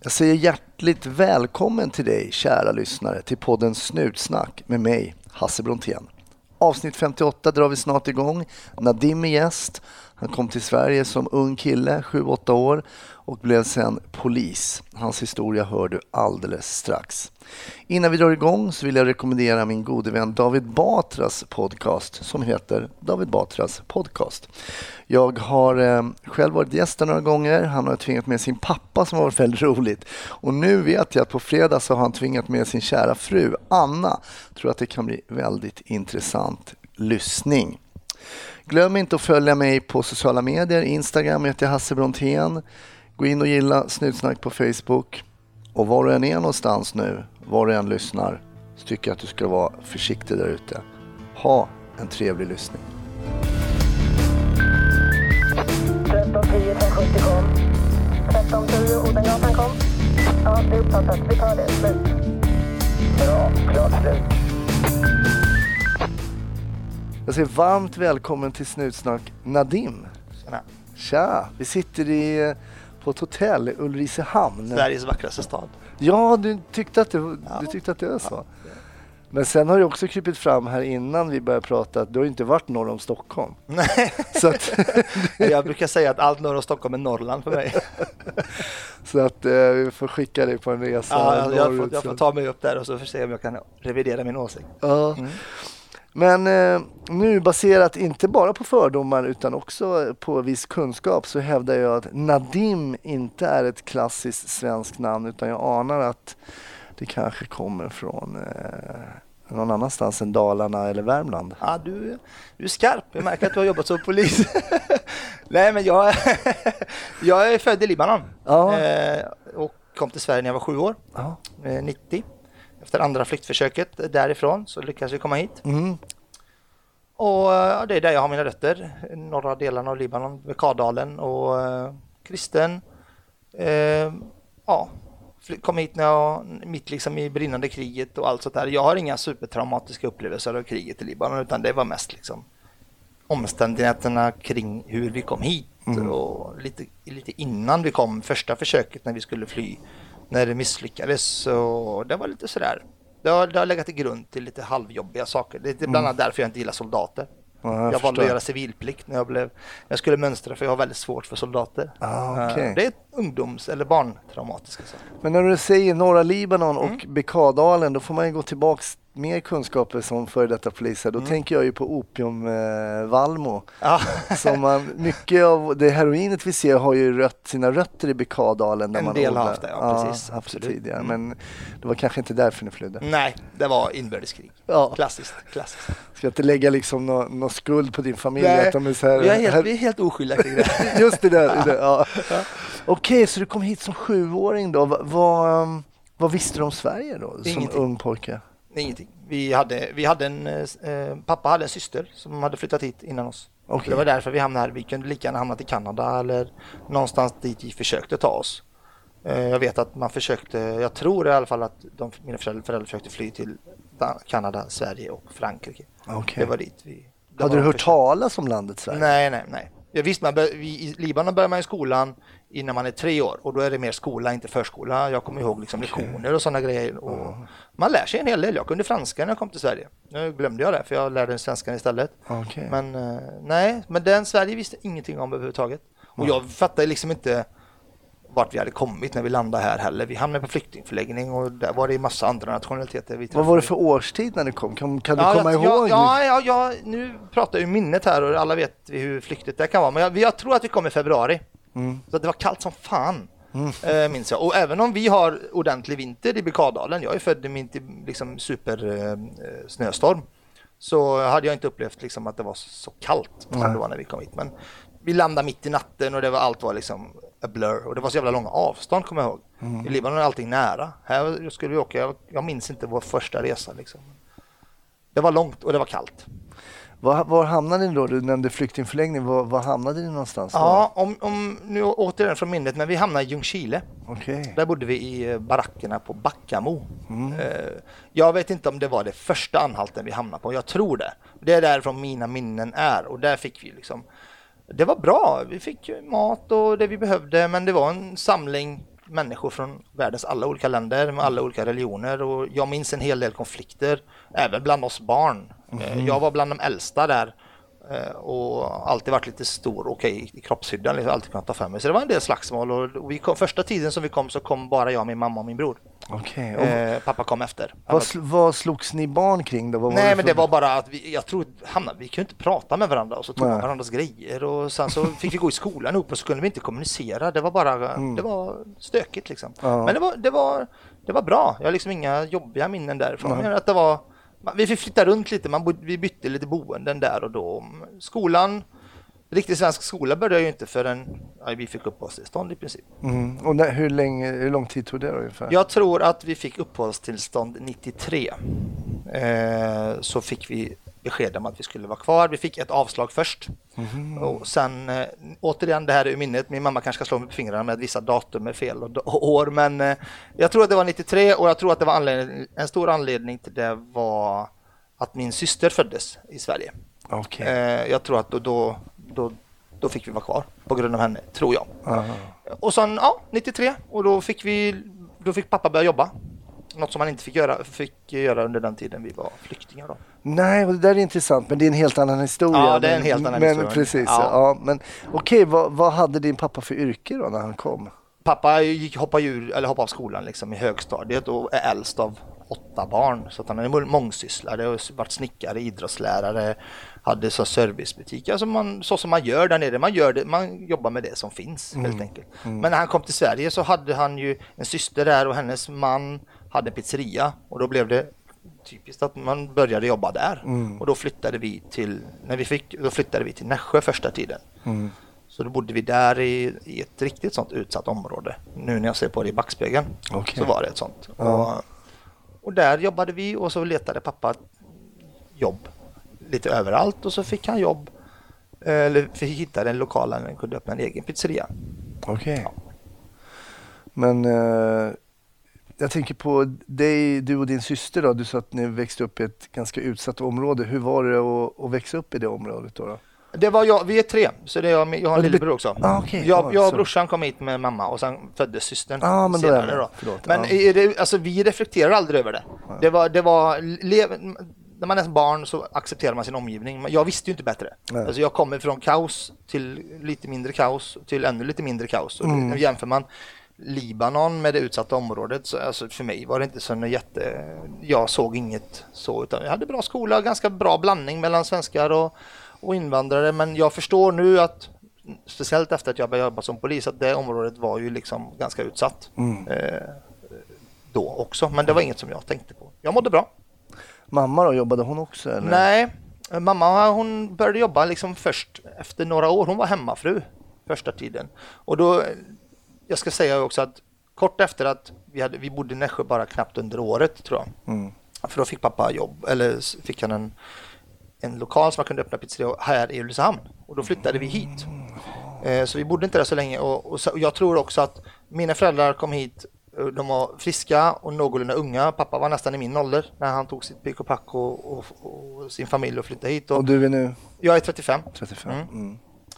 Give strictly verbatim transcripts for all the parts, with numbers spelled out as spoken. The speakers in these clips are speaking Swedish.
Jag säger hjärtligt välkommen till dig, kära lyssnare, till podden Snutsnack med mig, Hasse Brontén. Avsnitt femtioåtta drar vi snart igång. Nadim är gäst. Han kom till Sverige som ung kille, sju åtta år, och blev sen polis. Hans historia hör du alldeles strax. Innan vi drar igång så vill jag rekommendera min gode vän David Batras podcast som heter David Batras podcast. Jag har eh, själv varit gäst några gånger. Han har tvingat med sin pappa som har varit väldigt roligt. Och nu vet jag att på fredag så har han tvingat med sin kära fru Anna. Jag tror att det kan bli väldigt intressant lyssning. Glöm inte att följa mig på sociala medier. Instagram heter Hasse Brontén. Gå in och gilla Snutsnack på Facebook. Och var du än är någonstans nu, var du än lyssnar, så tycker jag att du ska vara försiktig där ute. Ha en trevlig lyssning. tretton tio från sjuttio kom. tretton tio Odengatan kom. Ja, det är uppfattat. Vi tar det. Slut. Bra, klart slut. Jag säger varmt välkommen till Snutsnack, Nadim. Tjena. Tja, vi sitter i, på ett hotell i Ulricehamn. Sveriges vackraste stad. Ja, du tyckte att det, ja. du tyckte att det var så. Ja. Men sen har du också krypit fram här innan vi började prata att du har inte varit norr om Stockholm. Nej, så att, jag brukar säga att allt norr om Stockholm är Norrland för mig. Så att eh, vi får skicka dig på en resa. Ja, jag, får, jag får ta mig upp där och så får se om jag kan revidera min åsikt. Ja. Mm. Men eh, nu baserat inte bara på fördomar utan också på viss kunskap så hävdar jag att Nadim inte är ett klassiskt svenskt namn utan jag anar att det kanske kommer från eh, någon annanstans än Dalarna eller Värmland. Ja, du, du är skarp. Jag märker att du har jobbat som polis. Nej, men jag, jag är född i Libanon ja. eh, och kom till Sverige när jag var sju år, ja. eh, nittio. Efter andra flyktförsöket därifrån så lyckades vi komma hit. Mm. Och ja, det är där jag har mina rötter. Norra delarna av Libanon, Bekadalen och eh, kristen. Eh, ja, kom hit när jag, mitt liksom i brinnande kriget och allt sånt där. Jag har inga supertraumatiska upplevelser av kriget i Libanon utan det var mest liksom omständigheterna kring hur vi kom hit. Mm. Och lite, lite innan vi kom, första försöket när vi skulle fly. När det misslyckades så det var lite sådär. Det har, det har legat till grund till lite halvjobbiga saker. Det är bland annat mm. därför jag inte gillar soldater. Ja, jag jag valde att göra civilplikt när jag blev jag skulle mönstra för jag har väldigt svårt för soldater. Ah, okay. Det är ungdoms- eller barntraumatiska saker. Men när du säger norra Libanon och mm. Bekadalen då får man ju gå tillbaks mer kunskaper som för detta poliser. Då mm. tänker jag ju på opium eh, Valmo. Ja. Som man, mycket av det heroinet vi ser har ju rött, sina rötter i Bekadalen. Där en man del odlar. har haft det, ja, ja precis. Haft det tidigare. Mm. Men det var kanske inte därför ni flydde. Nej, det var inbördeskrig. Ja. Klassiskt, klassiskt. Ska inte lägga liksom någon, någon skuld på din familj? Nej, att de är så här, vi, är helt, här... vi är helt oskyldiga kring det. Just det där. Det, ja. Ja. Okej, okay, så du kom hit som sjuåring då. Vad, vad, vad visste du om Sverige då? Som Ingenting. ung pojke? Ingenting. Vi hade, vi hade en, eh, pappa hade en syster som hade flyttat hit innan oss. Okay. Det var därför vi hamnade här. Vi kunde lika gärna hamnat i Kanada eller någonstans dit vi försökte ta oss. Eh, jag vet att man försökte, jag tror i alla fall att de, mina föräldrar, föräldrar försökte fly till Kanada, Sverige och Frankrike. Okay. Det var dit vi... Hade du hört försökt. talas om landet Sverige? Nej, nej, nej. Jag visste, man bör, vi, i Libanon börjar man i skolan innan man är tre år och då är det mer skola, inte förskola. Jag kommer ihåg liksom okay. lektioner och sådana grejer. Och mm. man lär sig en hel del. Jag kunde franska när jag kom till Sverige. Nu glömde jag det för jag lärde svenskan istället. Okay. Men uh, nej, men den Sverige visste ingenting om överhuvudtaget. Och jag fattade liksom inte vart vi hade kommit när vi landade här heller. Vi hamnade på flyktingförläggning och där var det en massa andra nationaliteter. Vi Vad var det för årstid när du kom? Kan, kan du ja, komma jag, ihåg? Ja, ja, ja, nu pratar jag ju minnet här och alla vet hur flyktigt det kan vara. Men jag, jag tror att vi kom i februari. Mm. Så det var kallt som fan, mm. äh, minns jag. Och även om vi har ordentlig vinter i Bekadalen, jag är född i min liksom, super äh, snöstorm, så hade jag inte upplevt liksom, att det var så kallt som mm. det var när vi kom hit. Men vi landade mitt i natten och det var, allt var liksom a blur. Och det var så jävla långa avstånd, kommer jag ihåg. Mm. I Libanon är allting nära. Här skulle vi åka, jag, jag minns inte vår första resa. Liksom. Det var långt och det var kallt. Var, var hamnade ni då? Du nämnde flyktingförläggning. Var, var hamnade ni någonstans då? Ja, om, om, nu återigen från minnet, men vi hamnade i Ljungskile. Okay. Där bodde vi i barackerna på Backamo. Mm. Uh, jag vet inte om det var det första anhalten vi hamnade på. Jag tror det. Det är därifrån mina minnen är. Och där fick vi liksom... Det var bra. Vi fick mat och det vi behövde, men det var en samling människor från världens alla olika länder med alla olika religioner och jag minns en hel del konflikter även bland oss barn. Mm. Jag var bland de äldsta där och alltid varit lite stor och okej i kroppshyddan, liksom alltid kunnat ta för mig. Så det var en del slagsmål och vi kom, första tiden som vi kom så kom bara jag, min mamma och min bror. Okay. Eh, pappa kom efter. Vad, sl- vad slogs ni barn kring då? Vad Nej, var det men för... det var bara att vi, jag tror, Hanna, vi kunde inte prata med varandra och så tog man varandras grejer och sen så fick vi gå i skolan upp och så kunde vi inte kommunicera. Det var bara, mm. det var stökigt liksom. Ja. Men det var, det var, det var bra. Jag har liksom inga jobbiga minnen därifrån. Mm. Att det var, vi fick flytta runt lite, man bod, vi bytte lite boenden där och då. Skolan, riktig svensk skola började ju inte förrän ja, vi fick uppehållstillstånd i princip. Mm. Och när, hur, länge, hur lång tid tog det då ungefär? Jag tror att vi fick uppehållstillstånd nittiotre. Eh, så fick vi besked om att vi skulle vara kvar. Vi fick ett avslag först. Mm. Och sen, eh, återigen det här är ur minnet. Min mamma kanske ska slå mig på fingrarna med att vissa datum är fel och, och år. Men eh, jag tror att det var nittiotre och jag tror att det var anledning, en stor anledning till det var att min syster föddes i Sverige. Okay. Eh, jag tror att då, då, då, då fick vi vara kvar på grund av henne, tror jag. Aha. Och sen, ja, nittiotre. Och då fick vi, då fick pappa börja jobba. Något som man inte fick göra, fick göra under den tiden vi var flyktingar då. Nej, och det där är intressant, men det är en helt annan historia. Ja, det är en helt annan men, historia. Men precis, ja. ja. Men okej, vad, vad hade din pappa för yrke då när han kom? Pappa gick hoppade ur, eller hoppade av skolan liksom i högstadiet och är äldst av åtta barn. Så att han är mångsysslare och varit snickare, idrottslärare, hade så servicebutik. Alltså man, så som man gör där nere, man, gör det, man jobbar med det som finns helt mm. enkelt. Mm. Men när han kom till Sverige så hade han ju en syster där och hennes man hade en pizzeria och då blev det typiskt att man började jobba där. Mm. Och då flyttade vi till, när vi fick, då flyttade vi till Nässjö första tiden. Mm. Så då bodde vi där i, i ett riktigt sånt utsatt område. Nu när jag ser på det i backspegeln okay. så var det ett sånt. Ja. Och, och där jobbade vi och så letade pappa jobb lite överallt och så fick han jobb eller fick hitta en lokal där han kunde öppna en egen pizzeria. Okej. Okay. Ja. Men uh, jag tänker på dig, du och din syster då. Du sa att ni växte upp i ett ganska utsatt område. Hur var det att, att växa upp i det området då? då? Det var jag, vi är tre, så det är jag, jag har en lillebror också. Ah, okay. Jag, jag och brorsan kom hit med mamma och sen föddes systern ah, men senare då. då. Förlåt, men ah. är det, alltså, vi reflekterar aldrig över det. Ah. Det var, det var lev, när man är barn så accepterar man sin omgivning. Jag visste ju inte bättre. Ah. Alltså, jag kommer från kaos till lite mindre kaos till ännu lite mindre kaos. Och mm. jämför man Libanon med det utsatta området så alltså, för mig var det inte så jätte... Jag såg inget så, utan jag hade bra skola, ganska bra blandning mellan svenskar och och invandrare, men jag förstår nu att speciellt efter att jag började jobba som polis att det området var ju liksom ganska utsatt mm. eh, då också, men det var inget som jag tänkte på. Jag mådde bra. Mamma då, jobbade hon också? Eller? Nej, mamma hon började jobba liksom först efter några år, hon var hemmafru första tiden och då, jag ska säga också att kort efter att vi, hade, vi bodde i Nässjö bara knappt under året tror jag, mm. för då fick pappa jobb, eller fick han en en lokal som man kunde öppna pizzeria här i Ulricehamn. Och då flyttade vi hit. Eh, så vi bodde inte där så länge. Och, och, så, och jag tror också att mina föräldrar kom hit. De var friska och någorlunda unga. Pappa var nästan i min ålder när han tog sitt pick och pack och, och, och sin familj och flyttade hit. Och, och du är nu? Jag är trettiofem. trettiofem. Mm. Mm.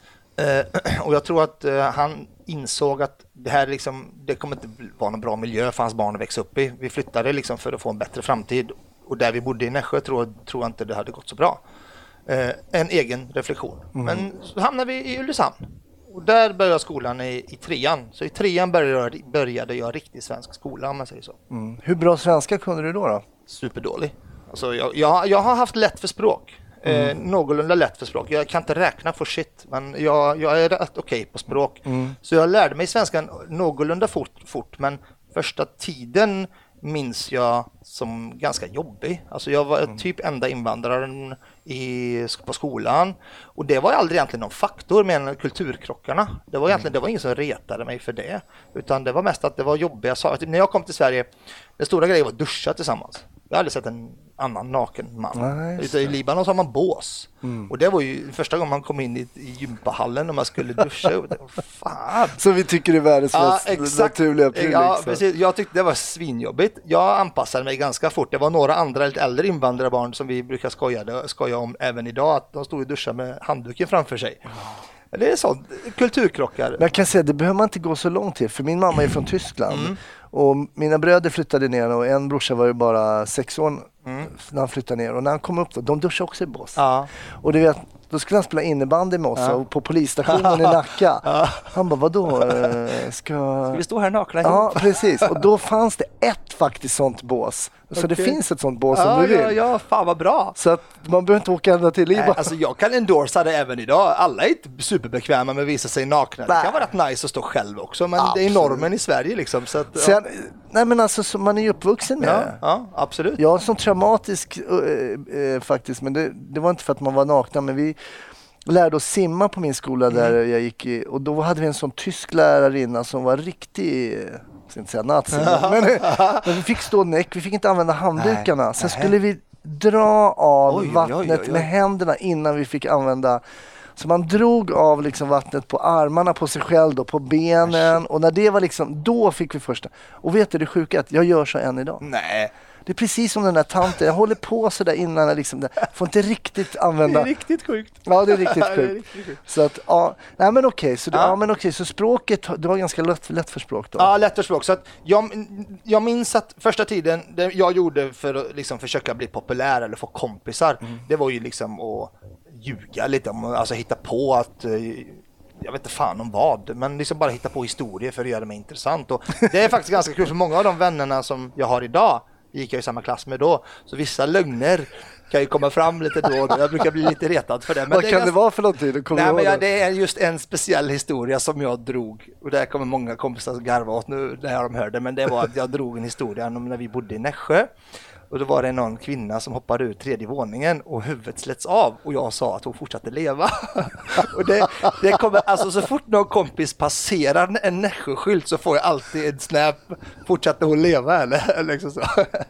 Eh, och jag tror att eh, han insåg att det här liksom, det kommer inte vara någon bra miljö för hans barn att växa upp i. Vi flyttade liksom för att få en bättre framtid. Och där vi bodde i Nässjö tror, tror jag inte det hade gått så bra. Eh, en egen reflektion. Mm. Men så hamnade vi i Ulricehamn. Och där började skolan i, i trean. Så i trean började, började jag riktigt svensk skola om man säger så. Mm. Hur bra svenska kunde du då? då? Superdålig. Alltså jag, jag, jag har haft lätt för språk. Mm. Eh, någorlunda lätt för språk. Jag kan inte räkna för shit. Men jag, jag är rätt okej okay på språk. Mm. Så jag lärde mig svenskan någorlunda fort, fort. Men första tiden minns jag som ganska jobbig. Alltså jag var mm. typ enda invandraren i, på skolan. Och det var aldrig egentligen någon faktor med kulturkrockarna. Det var egentligen det var ingen som retade mig för det. Utan det var mest att det var jobbiga saker. Typ när jag kom till Sverige, den stora grejen var att duscha tillsammans. Jag hade sett en annan naken man. Nice. I Libanon så har man bås. Mm. Och det var ju första gången man kom in i, i gympahallen och man skulle duscha. Och det var, fan. Så vi tycker det är världens ja, mest naturliga pryl. Ja, precis. Jag tyckte det var svinjobbigt. Jag anpassade mig ganska fort. Det var några andra lite äldre invandrarbarn som vi brukar skoja, skoja om även idag. Att de stod i duschen med handduken framför sig. Det är sånt, kulturkrockar. Men jag kan säga, det behöver man inte gå så långt till. För min mamma är från Tyskland. Mm. Och mina bröder flyttade ner och en brorsa var ju bara sex år Mm. när han flyttade ner. Och när han kom upp då, de duschade också i bås. Ja. Och du vet, då skulle han spela innebandy med oss Ja. och på polisstationen i Nacka. Ja. Han bara, vadå? eh, Ska... Ska vi stå här nakna? Ja, precis. Och då fanns det ett faktiskt sånt bås. Så Okej. det finns ett sånt bås om Ja, du vill. ja, ja, fan vad bra. Så att man behöver inte åka ända till Libanon. Nej, alltså jag kan endorsa det även idag. Alla är inte superbekväma med att visa sig nakna. Det Nej. kan vara rätt nice att stå själv också, men Absolut. det är normen i Sverige liksom. Så att, ja. Sen, nej men alltså, så man är ju uppvuxen med Ja, det. ja, absolut. Jag har sån traumatisk äh, äh, faktiskt, men det, det var inte för att man var nakna, men vi lärde oss simma på min skola där Mm. jag gick i, och då hade vi en sån tysk lärarinna som var riktig, jag ska inte säga nazi, men, men vi fick stå näck, vi fick inte använda handdukarna. Nej. Sen Nej. skulle vi dra av Oj, oj, vattnet oj, oj, oj. med händerna innan vi fick använda. Så man drog av liksom vattnet på armarna på sig själv då, på benen, och när det var liksom, då fick vi första. Och vet du det sjuka är att jag gör så än idag. Nej, Det är precis som den där tanten, jag håller på så där innan jag liksom, får inte riktigt använda. det är riktigt sjukt. Ja, det är riktigt Det är sjukt. riktigt sjukt. Så att, ja, nej men okej, så, Ja. ja. men okej, så språket, du har ganska lätt, lätt för språk då. Ja, lätt och språk. Så att jag, jag minns att första tiden det jag gjorde för att liksom försöka bli populär eller få kompisar, Mm. det var ju liksom att ljuga lite, om, alltså hitta på att, eh, jag vet inte fan om vad, men liksom bara hitta på historier för att göra mig intressant. Och det är faktiskt ganska kul, för många av de vännerna som jag har idag gick jag i samma klass med då, så vissa lögner kan ju komma fram lite då och då. Jag brukar bli lite retad för det. Men Vad det är kan ganska... det vara för någonting? Du kommer Nej, ihåg men ja, det? det är just en speciell historia som jag drog, och där kommer många kompisar garva åt nu när de hörde, men det var att jag drog en historia om när vi bodde i Nässjö, och då var det någon kvinna som hoppade ut tredje våningen och huvudet släts av, och jag sa att hon fortsatte leva. Och det, det kommer, alltså så fort någon kompis passerar en Nässjö-skylt så får jag alltid en snap, fortsatte hon leva eller liksom så.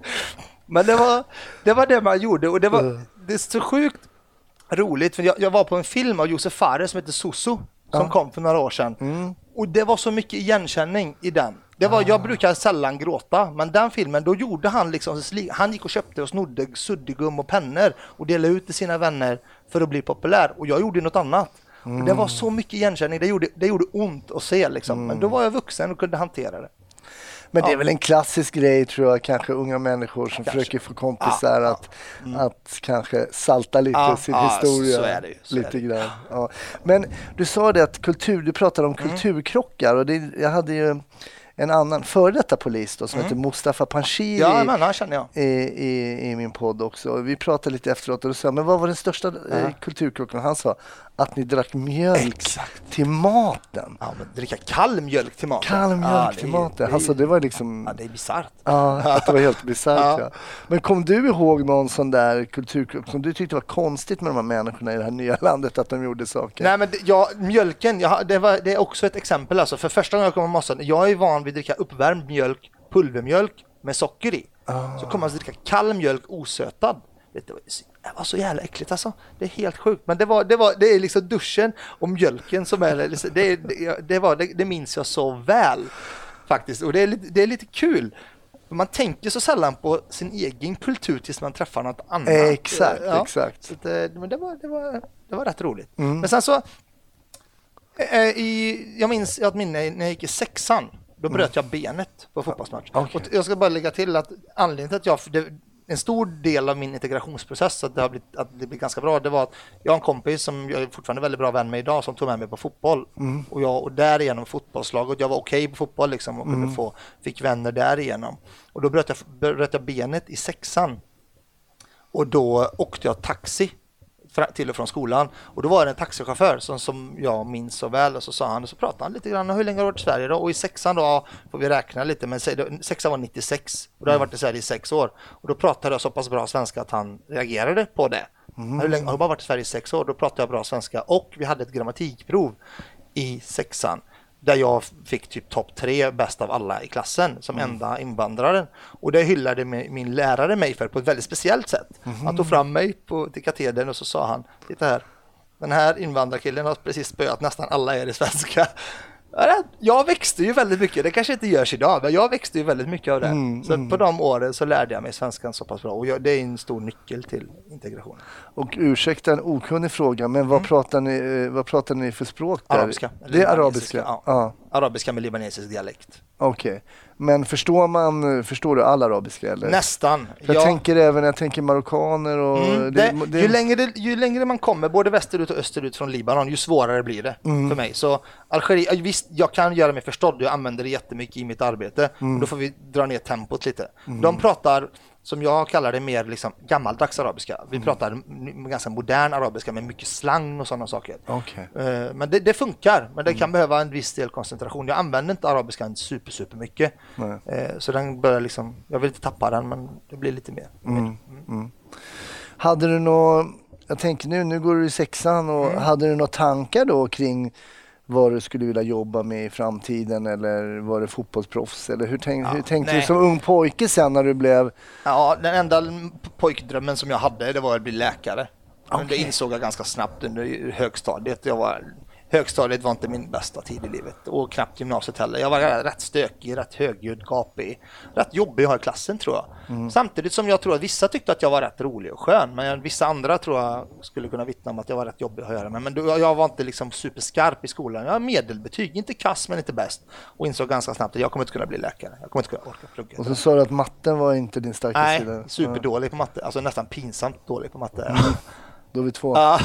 Men det var, det var det man gjorde, och det var det är så sjukt roligt, för jag, jag var på en film av Josef Fares som heter Soso, som Ja. kom för några år sedan. Mm. Och det var så mycket igenkänning i den. Det var, jag brukar sällan gråta, men den filmen, då gjorde han liksom, han gick och köpte och snodde suddigum och pennor och delade ut till sina vänner för att bli populär, och jag gjorde något annat. Mm. Och det var så mycket igenkänning, det gjorde, det gjorde ont att se liksom. Mm. Men då var jag vuxen och kunde hantera det. Men det är Ja. väl en klassisk grej, tror jag, kanske unga människor som Kanske. försöker få kompisar Ja, att, att kanske salta lite Ja, sin ja, historia. så är det ju, så lite är det ju. grann. Ja. Men du sa det att kultur, du pratade Mm. om kulturkrockar, och det, jag hade ju en annan före detta polis då, som Mm. heter Mustafa Panshiri Ja, men han känner jag. i, i, i min podd också. Vi pratade lite efteråt och du sa, men vad var den största eh, kulturkrockan? Han sa att ni drack mjölk Exakt. till maten. Ja, men dricka kall mjölk till maten. Kall mjölk Ja, till det är- maten. det är- Alltså det var liksom... Ja, det är bisarrt. Ja, att det var helt bisarrt. Ja. Ja. Men kom du ihåg någon sån där kulturkrock som du tyckte var konstigt med de här människorna i det här nya landet, att de gjorde saker? Nej, men det, ja, mjölken, jag, det, var, det är också ett exempel. Alltså, för första gången jag kom till Mossen, jag är van vid att dricka uppvärmd mjölk, pulvermjölk med socker i. Ah. Så kommer man att dricka kall mjölk osötad. Det var, det var så jävla äckligt alltså. Det är helt sjukt. Men det, var, det, var, det är liksom duschen och mjölken som är... Liksom, det, det, det, var, det, det minns jag så väl faktiskt. Och det är lite, det är lite kul. För man tänker så sällan på sin egen kultur tills man träffar något annat. Exakt, Ja. exakt. Så det, men det var, det, var, det var rätt roligt. Mm. Men sen så... Eh, i, jag minns att minne när jag gick i sexan. Då bröt jag benet på fotbollsmatch. Okej. Och jag ska bara lägga till att anledningen till att jag... Det, en stor del av min integrationsprocess, att det har blivit, att det blir ganska bra, det var att jag har en kompis som jag är fortfarande väldigt bra vän med idag, som tog med mig på fotboll. Mm. Och, jag, och därigenom fotbollslaget, jag var okej på fotboll liksom, och kunde Mm. få, fick vänner därigenom. Och då bröt jag, bröt jag benet i sexan. Och då åkte jag taxi fra- till och från skolan. Och då var det en taxichaufför som, som jag minns så väl. Och så sa han, och så pratade han lite grann om hur länge har du varit i Sverige då? Och i sexan då får vi räkna lite, men se- då- sexan var nittiosex. Och då har jag varit i Sverige i sex år. Och då pratade jag så pass bra svenska att han reagerade på det. Hur länge har du bara varit i Sverige i sex år? Då pratade jag bra svenska. Och vi hade ett grammatikprov i sexan, där jag fick typ topp tre bäst av alla i klassen som enda invandraren. Och det hyllade min, min lärare mig för på ett väldigt speciellt sätt. Han tog fram mig på, till katedern och så sa han, titta här, den här invandrarkillen har precis spöat nästan alla er i svenska. Jag växte ju väldigt mycket, det kanske inte görs idag, men jag växte ju väldigt mycket av det. Mm, så mm. på de åren så lärde jag mig svenskan så pass bra och jag, det är en stor nyckel till integration. Och ursäkta en okunnig fråga, men vad, mm. pratar, ni, vad pratar ni för språk där? Arabiska. Det är arabiska? Ja. Ja. Arabiska med libanesisk dialekt. Okej, okay. Men förstår man, förstår du all arabiska? Eller? Nästan. Jag ja. tänker även, jag tänker marockaner och... Mm, det, det, det... Ju, längre, ju längre man kommer, både västerut och österut från Libanon, ju svårare blir det mm. för mig. Så Algeriet, visst, jag kan göra mig förstådd, jag använder det jättemycket i mitt arbete. Mm. Och då får vi dra ner tempot lite. Mm. De pratar, som jag kallar det, mer liksom gammaldags arabiska. Vi mm. pratar m- ganska modern arabiska med mycket slang och sådana saker. Okay. Uh, men det, det funkar, men det mm. kan behöva en viss del koncentration. Jag använder inte arabiskan super, super mycket. Uh, så den börjar liksom, jag vill inte tappa den, men det blir lite mer. Mm. Mm. Mm. Hade du något, jag tänker nu, nu går du i sexan och mm. hade du några tankar då kring vad du skulle vilja jobba med i framtiden, eller var det fotbollsproffs, eller hur, tänk, ja, hur tänkte nej. du som ung pojke sen när du blev... Ja, den enda pojkdrömmen som jag hade, det var att bli läkare. Okay. Men det insåg jag ganska snabbt under högstadiet. Jag var, högstadiet var inte min bästa tid i livet, och knappt gymnasiet heller. Jag var rätt stökig, rätt högljudd, gapig, rätt jobbig att ha i klassen, tror jag. Mm. Samtidigt som jag tror att vissa tyckte att jag var rätt rolig och skön, men vissa andra tror jag skulle kunna vittna om att jag var rätt jobbig att göra med. Men då, jag var inte liksom superskarp i skolan. Jag har medelbetyg, inte kass men inte bäst, och insåg ganska snabbt att jag kommer inte kunna bli läkare. Jag kommer inte kunna orka plugga. Och så sa du att matten var inte din starka sida. Nej, superdålig på matte. Alltså nästan pinsamt dålig på matte. Mm. Då är vi två. Ja.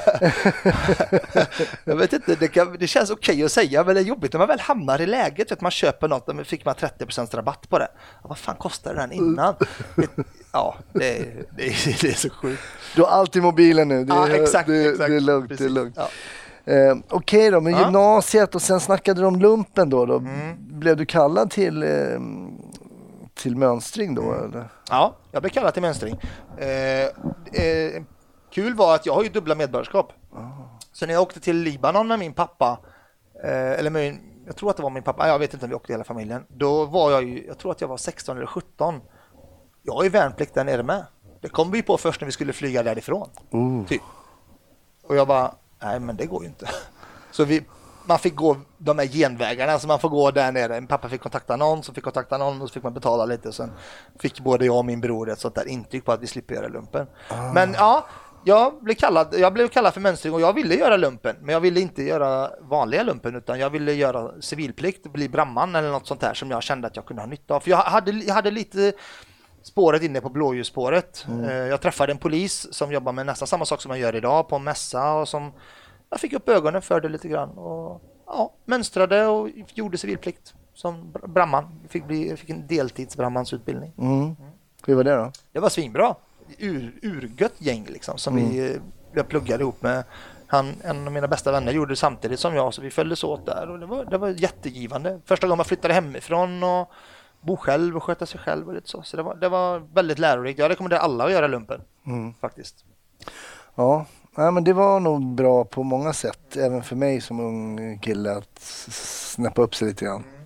Jag vet inte, det, kan, det känns okej okay att säga, men det är jobbigt när man väl hamnar i läget. Vet, man köper något och fick man trettio procent rabatt på det. Ja, vad fan kostade den innan? Ja, det, det, det är så sjukt. Du har alltid mobilen nu. Det, ja, exakt, det, exakt. Det är lugnt. Det är lugnt. Ja. Eh, Okej okay då, men ja. Gymnasiet och sen snackade du om lumpen då. då. Mm. Blev du kallad till... Eh, till mönstring då? Eller? Ja, jag blev kallad till mönstring. Eh, eh, Kul var att jag har ju dubbla medborgarskap. Oh. Så när jag åkte till Libanon med min pappa, eh, eller min, jag tror att det var min pappa, jag vet inte om vi åkte hela familjen. Då var jag ju, jag tror att jag var sexton eller sjutton. Jag har ju värnplikt där nere med. Det kom vi på först när vi skulle flyga därifrån. Uh. Typ. Och jag bara, nej men det går ju inte. Så vi, man fick gå de här genvägarna, så man får gå där nere. Min pappa fick kontakta någon, så fick kontakta någon, och så fick man betala lite. Och sen fick både jag och min bror ett sånt där intyg på att vi slipper göra lumpen. Uh. Men ja, Jag blev, kallad, jag blev kallad för mönstring och jag ville göra lumpen, men jag ville inte göra vanliga lumpen, utan jag ville göra civilplikt, bli brandman eller något sånt där som jag kände att jag kunde ha nytta av. För jag hade, jag hade lite spåret inne på blåljusspåret. Mm. Jag träffade en polis som jobbar med nästan samma sak som jag gör idag på en mässa, och som jag fick upp ögonen för det lite grann. Och ja, mönstrade och gjorde civilplikt som brandman. Jag fick, bli, jag fick en deltidsbrandmansutbildning. Mm. Mm. Hur var det då? Det var svinbra. Ur, urgött gäng liksom, som mm. vi jag pluggade ihop med. Han, en av mina bästa vänner gjorde det samtidigt som jag, så vi följdes åt där, och det var, det var jättegivande. Första gången man flyttade hemifrån och bo själv och sköta sig själv och lite så. Så det var, det var väldigt lärorikt. Jag rekommenderar alla att göra lumpen, mm. faktiskt. Ja, nej, men det var nog bra på många sätt, även för mig som ung kille, att snäppa upp sig lite grann. Mm.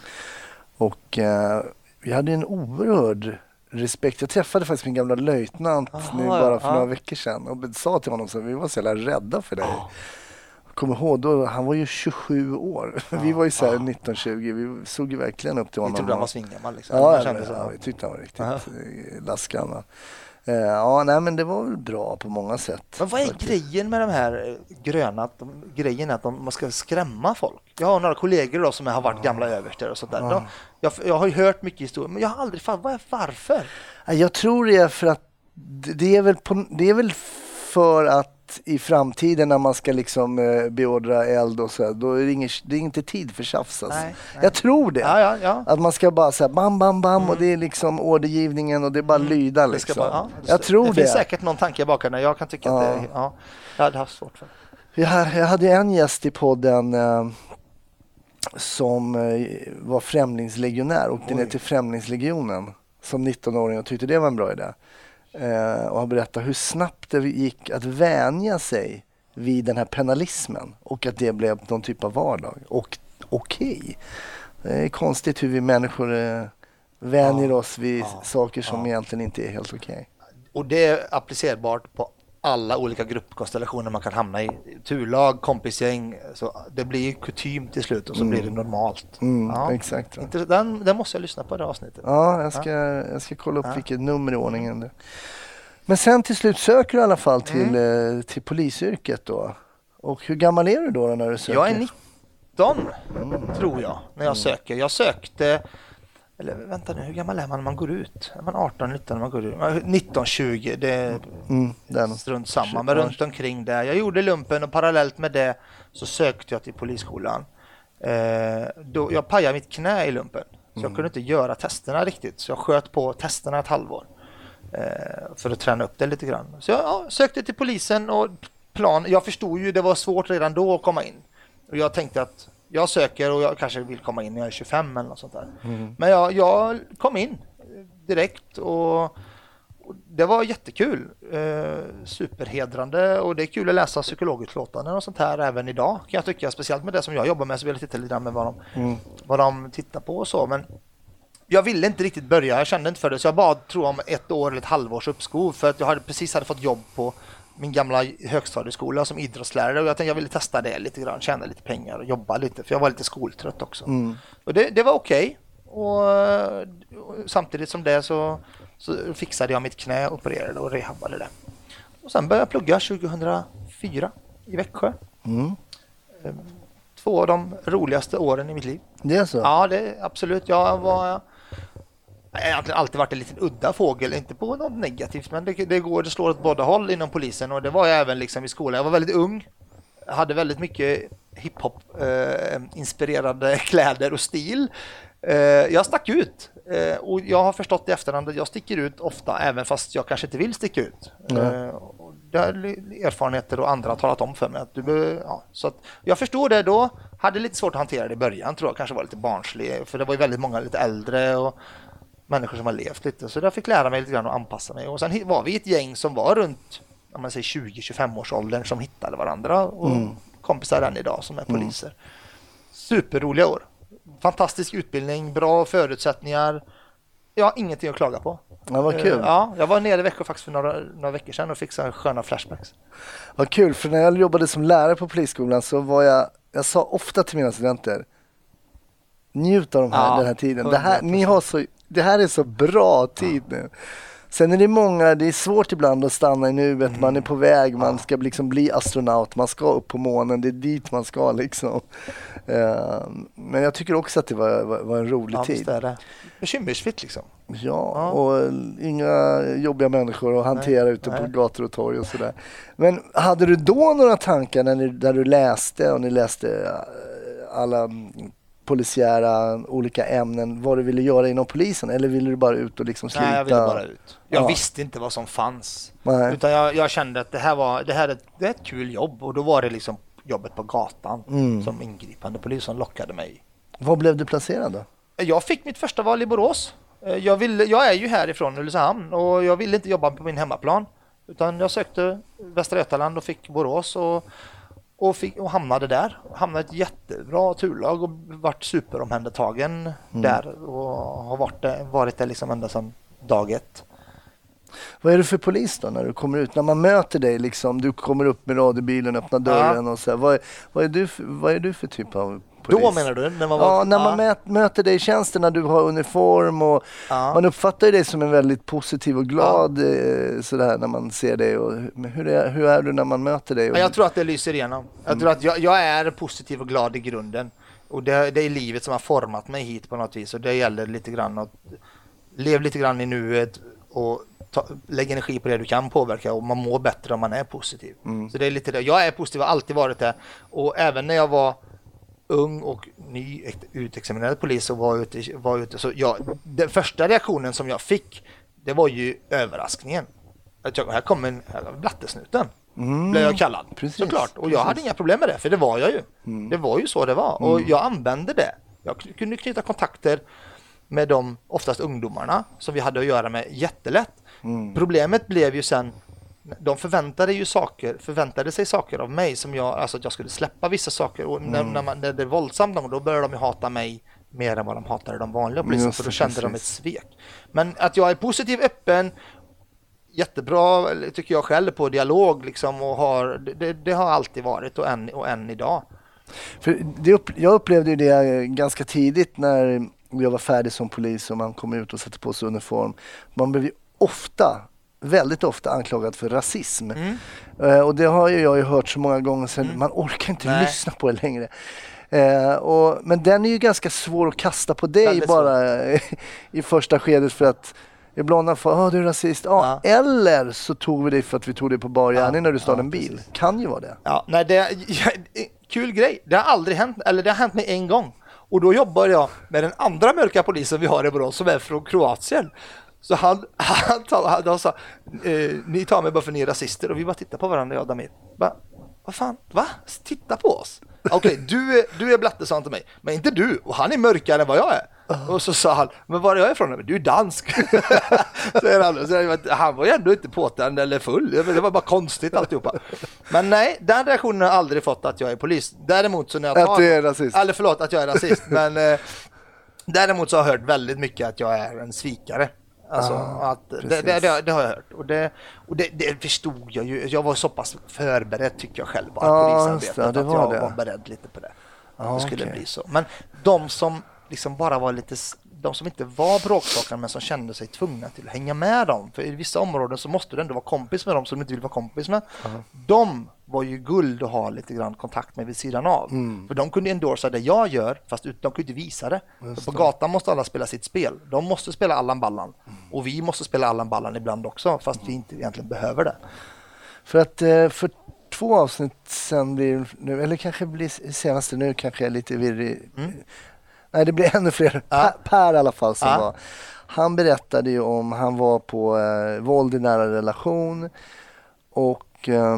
Och eh, vi hade en oerhörd respekt. Jag träffade faktiskt min gamla löjtnant Aha, nu bara för ja. några veckor sedan och sa till honom så vi var så jävla rädda för dig. Oh. Kommer ihåg då, han var ju tjugosju år. Ja. Vi var ju så här oh. nitton tjugo, vi såg ju verkligen upp till honom. Vi trodde han var svingammal liksom. Ja, ja, ja, vi tyckte han var riktigt uh-huh. laskan. Uh, ja, nej, men det var väl bra på många sätt. Men vad är faktiskt grejen med de här gröna? Att de, grejen är att de, man ska skrämma folk. Jag har några kollegor då som har varit gamla överster och sånt där. De, jag, jag har ju hört mycket historier, men jag har aldrig fan, vad är varför? Jag tror det är för att det är väl, på, det är väl för att i framtiden när man ska liksom eh, beordra eld och så, då är det, ingen, det är inte tid för tjafs. Alltså. Nej, nej. Jag tror det. Ja, ja, ja. Att man ska bara säga bam, bam, bam mm. och det är liksom ordergivningen och det är bara mm. lyda liksom. Bara, ja, jag tror det. Det finns säkert någon tanke bakom när jag kan tycka ja. att det, ja, jag hade haft svårt för. Jag, jag hade en gäst i podden eh, som eh, var främlingslegionär och åkte ner till Främlingslegionen som nittonåring och tyckte det var en bra idé. Uh, och han berättade hur snabbt det gick att vänja sig vid den här penalismen och att det blev någon typ av vardag. Och okej. Okay. Det är konstigt hur vi människor uh, vänjer ja, oss vid ja, saker som ja. egentligen inte är helt okej. Okay. Och det är applicerbart på alla olika gruppkonstellationer man kan hamna i. Turlag, kompisgäng, så det blir kutym till slut och så mm. blir det normalt. Mm, ja. Exakt. Intressant. Den, den måste jag lyssna på det avsnittet. Ja, jag ska, ja. jag ska kolla upp ja. vilket nummer i ordningen det. Men sen till slut söker du i alla fall till, mm. till polisyrket då. Och hur gammal är du då, då när du söker? Jag är nitton mm. tror jag när jag mm. söker. Jag sökte, eller vänta nu, hur gammal är man när man går ut? Är man arton, nitton när man går ut? nitton, tjugo, det är mm. strunt samma. Men runt omkring där. Jag gjorde lumpen och parallellt med det så sökte jag till polisskolan. Eh, då, jag pajade mitt knä i lumpen. Så mm. jag kunde inte göra testerna riktigt. Så jag sköt på testerna ett halvår. Eh, för att träna upp det lite grann. Så jag ja, sökte till polisen och plan. Jag förstod ju det var svårt redan då att komma in. Och jag tänkte att jag söker och jag kanske vill komma in när jag är tjugofem eller något sånt där. Mm. Men jag, jag kom in direkt och, och det var jättekul. Eh, superhedrande och det är kul att läsa psykologutlåtanden och sånt här även idag. Kan jag tycka, speciellt med det som jag jobbar med så vill jag titta lite med vad de, mm. vad de tittar på och så. Men jag ville inte riktigt börja, jag kände inte för det. Så jag bara tror om ett år eller ett halvårs uppskov för att jag hade precis hade fått jobb på min gamla högstadieskola som idrottslärare och jag tänkte jag ville testa det lite grann, tjäna lite pengar och jobba lite för jag var lite skoltrött också. Mm. Och det, det var okej okay. och, och samtidigt som det så, så fixade jag mitt knä, opererade och rehabbade det. Och sen började jag plugga tjugohundrafyra i Växjö. Mm. Två av de roligaste åren i mitt liv. Det är så? Ja, det är absolut. Jag var Jag har alltid varit en liten udda fågel, inte på något negativt, men det, det går, det slår åt båda håll inom polisen och det var jag även liksom i skolan. Jag var väldigt ung, jag hade väldigt mycket hiphop eh, inspirerade kläder och stil. Eh, jag stack ut eh, och jag har förstått i efterhand att jag sticker ut ofta även fast jag kanske inte vill sticka ut. Mm. Eh, och det är erfarenheter och andra har talat om för mig att du, ja, så att jag förstod det då, hade lite svårt att hantera det i början tror jag, kanske var lite barnslig för det var ju väldigt många lite äldre och människor som har levt lite. Så jag fick lära mig lite grann att anpassa mig. Och sen var vi ett gäng som var runt om man säger tjugo till tjugofem års åldern som hittade varandra. Och mm. kompisar än idag som är poliser. Mm. Superroliga år. Fantastisk utbildning, bra förutsättningar. Jag har ingenting att klaga på. Ja, vad kul. Ja, jag var nere i Växjö faktiskt för några, några veckor sedan och fick så sköna flashbacks. Vad kul, för när jag jobbade som lärare på polisskolan så var jag, jag sa ofta till mina studenter, njut av de här, ja, den här tiden. Det här, ni har så, det här är så bra tid ja. nu. Sen är det många, det är svårt ibland att stanna i nuet. Mm. Man är på väg, man ska liksom bli astronaut. Man ska upp på månen, det är dit man ska liksom. Uh, men jag tycker också att det var, var, var en rolig ja, tid. Det är det. Bekymmersfritt liksom. Ja, ja, och inga jobbiga människor att hantera nej, ute nej. på gator och torg och sådär. Men hade du då några tankar när ni, där du läste och ni läste alla polisiära olika ämnen, vad du ville göra inom polisen, eller ville du bara ut och liksom sluta? Nej, jag ville bara ut. Jag ja. visste inte vad som fanns. Nej. Utan jag, jag kände att det här var det här är, det är ett kul jobb och då var det liksom jobbet på gatan mm. som ingripande polis som lockade mig. Var blev du placerad då? Jag fick mitt första val i Borås. Jag, ville, jag är ju härifrån Ulricehamn och jag ville inte jobba på min hemmaplan utan jag sökte Västra Götaland och fick Borås och Och, fick, och hamnade där. Hamnade ett jättebra turlag och varit superomhändertagen mm. där. Och har varit, varit där liksom ända sedan dag ett. Vad är du för polis då när du kommer ut? När man möter dig liksom, du kommer upp med radiobilen, öppnar dörren ja. och så här. Vad är, vad, är du för, vad är du för typ av polis? Då menar du? När man var, ja, när man ja. möter dig i tjänsten, när du har uniform och ja. man uppfattar dig som en väldigt positiv och glad ja. sådär när man ser dig. Och, men hur, är, hur är du när man möter dig? Och... Jag tror att det lyser igenom. Jag mm. tror att jag, jag är positiv och glad i grunden. Och det, det är livet som har format mig hit på något vis. Och det gäller lite grann att leva lite grann i nuet och ta, lägg energi på det du kan påverka och man mår bättre om man är positiv. Mm. Så det är lite det. Jag är positiv, har alltid varit det. Och även när jag var ung och ny utexaminerad polis och var ute, var ute så jag, den första reaktionen som jag fick det var ju överraskningen. Att jag, här kommer en blattesnuten. Mm. Blev jag kallad. Precis, såklart. Och jag precis. hade inga problem med det för det var jag ju. Mm. Det var ju så det var. Mm. Och jag använde det. Jag kunde knyta kontakter med de oftast ungdomarna som vi hade att göra med jättelätt. Mm. Problemet blev ju sen de förväntade ju saker, förväntade sig saker av mig som jag, alltså att jag skulle släppa vissa saker och när, mm. när, man, när det är våldsamt då började de ju hata mig mer än vad de hatade de vanliga polisen för då kände precis. de ett svek. Men att jag är positiv, öppen, jättebra, tycker jag själv, på dialog liksom, och har, det, det har alltid varit och än, och än idag. För det upp, jag upplevde ju det ganska tidigt när jag var färdig som polis och man kom ut och satte på sig uniform. Man blev ju ofta, väldigt ofta anklagad för rasism. Mm. Uh, och det har ju jag ju hört så många gånger sedan, mm. man orkar inte Nej. lyssna på det längre. Uh, och, men den är ju ganska svår att kasta på dig väldigt bara i första skedet, för att ibland har fått, ah, du är rasist. Ah, ja. Eller så tog vi dig för att vi tog dig på bar gärning ja. när du stod ja, en bil. Precis. Kan ju vara det. Ja, nej, det är kul grej. Det har aldrig hänt, eller det har hänt mig en gång. Och då jobbar jag med den andra mörka polisen vi har i Borås, som är från Kroatien. Så han, han, han, han sa, eh, ni tar mig bara för ni är rasister. Och vi bara tittar på varandra, jag och Damir. Bara, vad fan, va? Titta på oss. Okej, okay, du är, du är blatte, sa han till mig. Men inte du, och han är mörkare än vad jag är. Uh. Och så sa han, men var är jag ifrån? Du är dansk. Så han, så han var ju ändå inte påtänd eller full. Det var bara konstigt alltihopa. Men nej, den reaktionen har jag aldrig fått, att jag är polis. Däremot så när jag tar... Att du är rasist. Eller förlåt, att jag är rasist. Men eh, däremot så har jag hört väldigt mycket att jag är en svikare. Alltså, ah, att det, det, det, det har jag hört. Och, det, och det, det förstod jag ju. Jag var så pass förberedd, tycker jag själv, bara ah, polisarbetet, det, det att var jag det. var beredd lite på det. Ah, det skulle okay. bli så. Men de som liksom bara var lite, de som inte var bråkstakar men som kände sig tvungna till att hänga med dem. För i vissa områden så måste du ändå vara kompis med dem som du inte vill vara kompis med. Uh-huh. De var ju guld att ha lite grann kontakt med vid sidan av. Mm. För de kunde endorsa det jag gör, fast de kunde inte visa det. För på gatan måste alla spela sitt spel. De måste spela Allan Ballan. Mm. Och vi måste spela Allan Ballan ibland också, fast mm. vi inte egentligen behöver det. För att för två avsnitt sen blir nu, eller kanske blir senaste nu, kanske är lite virrig. Mm. Nej, det blir ännu fler. Ja. Per, per i alla fall som ja. var. Han berättade ju om, han var på eh, våld i nära relation och eh,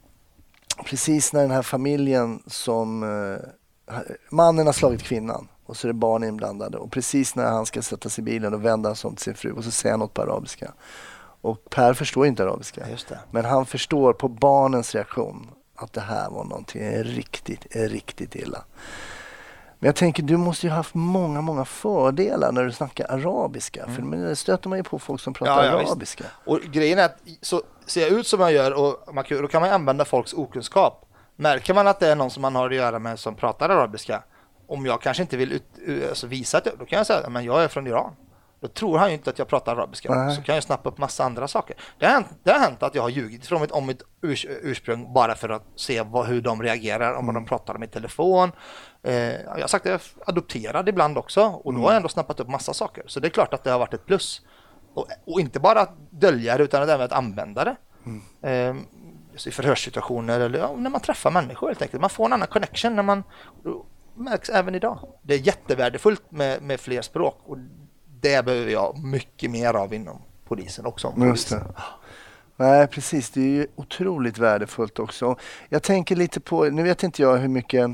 precis när den här familjen som eh, mannen har slagit kvinnan och så är det barn inblandade, och precis när han ska sätta sig i bilen och vända sig om till sin fru och så säger han något på arabiska. Och Per förstår inte arabiska. Just det. Men han förstår på barnens reaktion att det här var någonting riktigt, riktigt illa. Men jag tänker, du måste ju ha haft många, många fördelar när du snackar arabiska. Mm. För det stöter man ju på folk som pratar ja, ja, arabiska. Visst. Och grejen är att så ser jag ut som jag gör, och man, då kan man använda folks okunskap. Märker man att det är någon som man har att göra med som pratar arabiska, om jag kanske inte vill ut, alltså visa att jag, då kan jag säga att jag är från Iran. Då tror han ju inte att jag pratar arabiska. Nej. Så kan jag snappa upp massa andra saker. Det har hänt, det har hänt att jag har ljugit från mitt, om mitt urs, ursprung bara för att se vad, hur de reagerar om mm. de pratar med telefon. Eh, jag har sagt att jag är adopterad ibland också. Och då mm. har jag ändå snappat upp massa saker. Så det är klart att det har varit ett plus. Och, och inte bara att dölja det, utan även att använda det. Mm. Eh, i förhörssituationer eller ja, när man träffar människor helt enkelt. Man får en annan connection när man märks även idag. Det är jättevärdefullt med, med fler språk, och det behöver jag mycket mer av inom polisen också. Just det. Nej, precis. Det är ju otroligt värdefullt också. Jag tänker lite på, nu vet inte jag hur mycket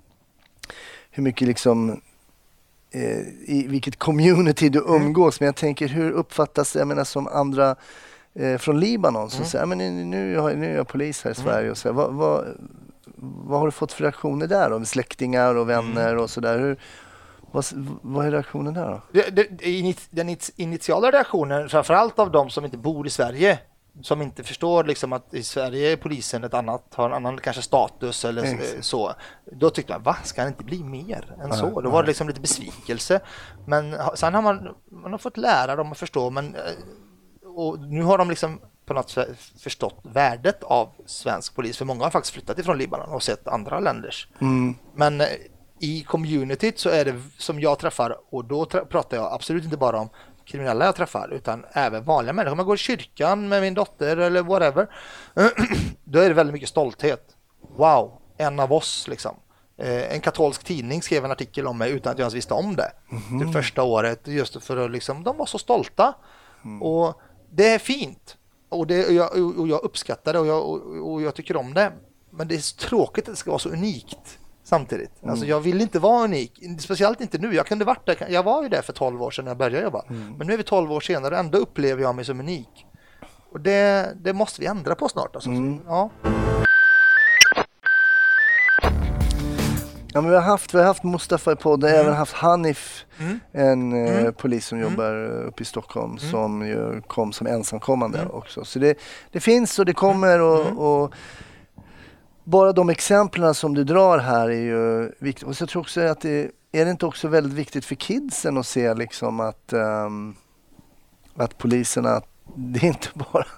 hur mycket liksom eh, i vilket community du umgås, mm. men jag tänker, hur uppfattas det, jag menar, som andra eh, från Libanon som mm. säger, men nu, nu, är jag, nu är jag polis här i Sverige mm. och så här, vad, vad, vad har du fått för reaktioner där då? Släktingar och vänner mm. och sådär. Hur Vad, vad är reaktionen där då? Det, det, den initiala reaktionen, framförallt av de som inte bor i Sverige, som inte förstår liksom att i Sverige är polisen ett annat, har en annan kanske status eller Exakt. så. Då tyckte man, va? Ska det inte bli mer än ja, så? Då var det liksom lite besvikelse. Men sen har man, man har fått lära dem att förstå, men och nu har de liksom på något sätt förstått värdet av svensk polis. För många har faktiskt flyttat ifrån Libanon och sett andra länders. Mm. Men i communityt så är det som jag träffar, och då tra- pratar jag absolut inte bara om kriminella jag träffar, utan även vanliga människor. Om jag går i kyrkan med min dotter eller whatever, då är det väldigt mycket stolthet. Wow, en av oss liksom. Eh, en katolsk tidning skrev en artikel om mig utan att jag ens visste om det. Mm-hmm. Det första året, just för att liksom, de var så stolta. Mm. Och det är fint. Och, det, och, jag, och jag uppskattar det och jag, och, och jag tycker om det. Men det är tråkigt att det ska vara så unikt. Samtidigt. Mm. Alltså jag vill inte vara unik. Speciellt inte nu. Jag kunde varit där. Jag var ju där för tolv år sedan när jag började jobba. Mm. Men nu är vi tolv år senare och ändå upplever jag mig som unik. Och det, det måste vi ändra på snart. Alltså. Mm. Ja. Ja, men vi har haft, vi har haft Mustafa i podden, mm. även haft Hanif, Mm. en Mm. eh, polis som Mm. jobbar uppe i Stockholm, Mm. som ju kom som ensamkommande Mm. också. Så det, det finns och det kommer och, Mm. och bara de exemplen som du drar här är ju viktigt. Och så jag tror också att det är det inte också väldigt viktigt för kidsen att se liksom att, um, att poliserna, det är inte bara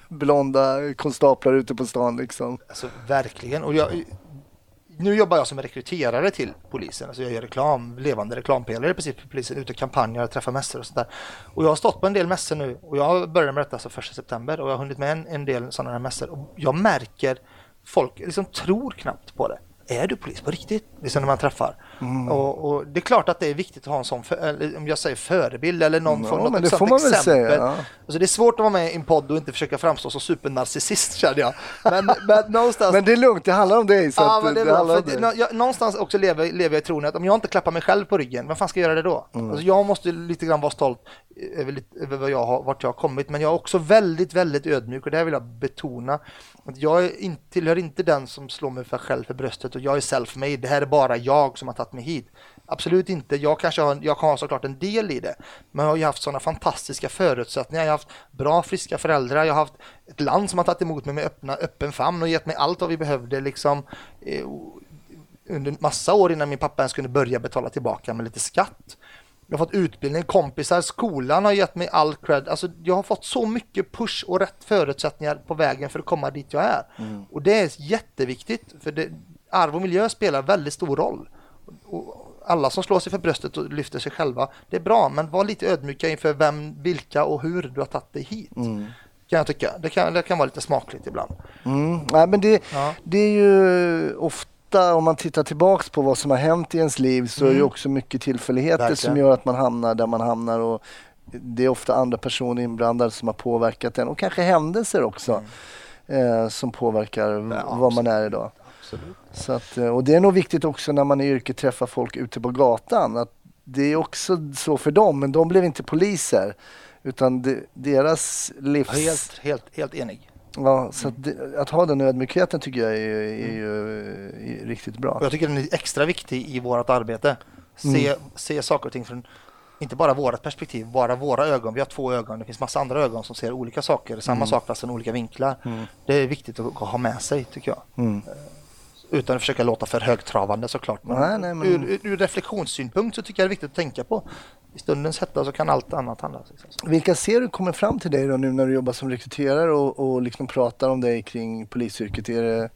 blonda konstaplar ute på stan liksom. Alltså verkligen. Och jag, nu jobbar jag som rekryterare till polisen. Alltså jag gör reklam, levande reklampelare precis för polisen, ute och kampanjer och träffar mässor och sånt där. Och jag har stått på en del mässor nu och jag började med detta alltså första september och jag har hunnit med en, en del sådana här mässor. Och jag märker folk liksom tror knappt på det. Är du polis på riktigt? Liksom när man träffar. Mm. Och, och det är klart att det är viktigt att ha en sån, för, eller, om jag säger förebild eller någon ja, form av men det får man väl säga. Ja. Alltså det är svårt att vara med i en podd och inte försöka framstå som supernarcissist, känner jag. Men, men, någonstans... men det är lugnt, det handlar om dig. Så ja, att men det är det bra, handlar om för dig. jag, någonstans också lever, lever jag i tron att om jag inte klappar mig själv på ryggen, vad fan ska jag göra det då? Mm. Alltså jag måste lite grann vara stolt över, lite, över vad jag har, vart jag har kommit, men jag är också väldigt, väldigt ödmjuk och det här vill jag betona. Att jag är in, tillhör inte den som slår mig för själv för bröstet och jag är self-made, det här är bara jag som har tagit mig hit. Absolut inte, jag kanske har, jag har såklart en del i det, men jag har ju haft sådana fantastiska förutsättningar, jag har haft bra, friska föräldrar, jag har haft ett land som har tagit emot mig med öppna, öppen famn och gett mig allt vad vi behövde liksom eh, under massa år innan min pappa ens kunde börja betala tillbaka med lite skatt. Jag har fått utbildning, kompisar, skolan har gett mig all cred. Alltså jag har fått så mycket push och rätt förutsättningar på vägen för att komma dit jag är. Mm. Och det är jätteviktigt, för det, arv och miljö spelar väldigt stor roll. Och alla som slår sig för bröstet och lyfter sig själva, det är bra, men var lite ödmjuka inför vem, vilka och hur du har tagit dig hit. Mm. Kan jag tycka. Det kan, det kan vara lite smakligt ibland. Mm. Nej, men det, ja. det är ju ofta, om man tittar tillbaks på vad som har hänt i ens liv, så mm. är det också mycket tillfälligheter Verkligen. som gör att man hamnar där man hamnar, och det är ofta andra personer inblandade som har påverkat en, och kanske händelser också mm. eh, som påverkar ja, vad man är idag. Absolut. Så att, och det är nog viktigt också när man i yrket träffar folk ute på gatan, att det är också så för dem, men de blev inte poliser, utan de, deras livs... Helt, helt, helt enig. Ja, så att, det, att ha den ödmjukheten tycker jag är, är ju är riktigt bra. Och jag tycker den är extra viktig i vårt arbete. Se, mm. se saker och ting från inte bara vårt perspektiv, bara våra ögon. Vi har två ögon, det finns massa andra ögon som ser olika saker, samma mm. sak fast från olika vinklar. Mm. Det är viktigt att ha med sig, tycker jag. Mm. Utan att försöka låta för högtravande såklart. Men nej, nej, men... ur, ur reflektionssynpunkt så tycker jag det är viktigt att tänka på. I stundens hetta så kan allt annat handla. Vilka ser du kommer fram till dig då nu när du jobbar som rekryterare och, och liksom pratar om dig kring polisyrket? Är det...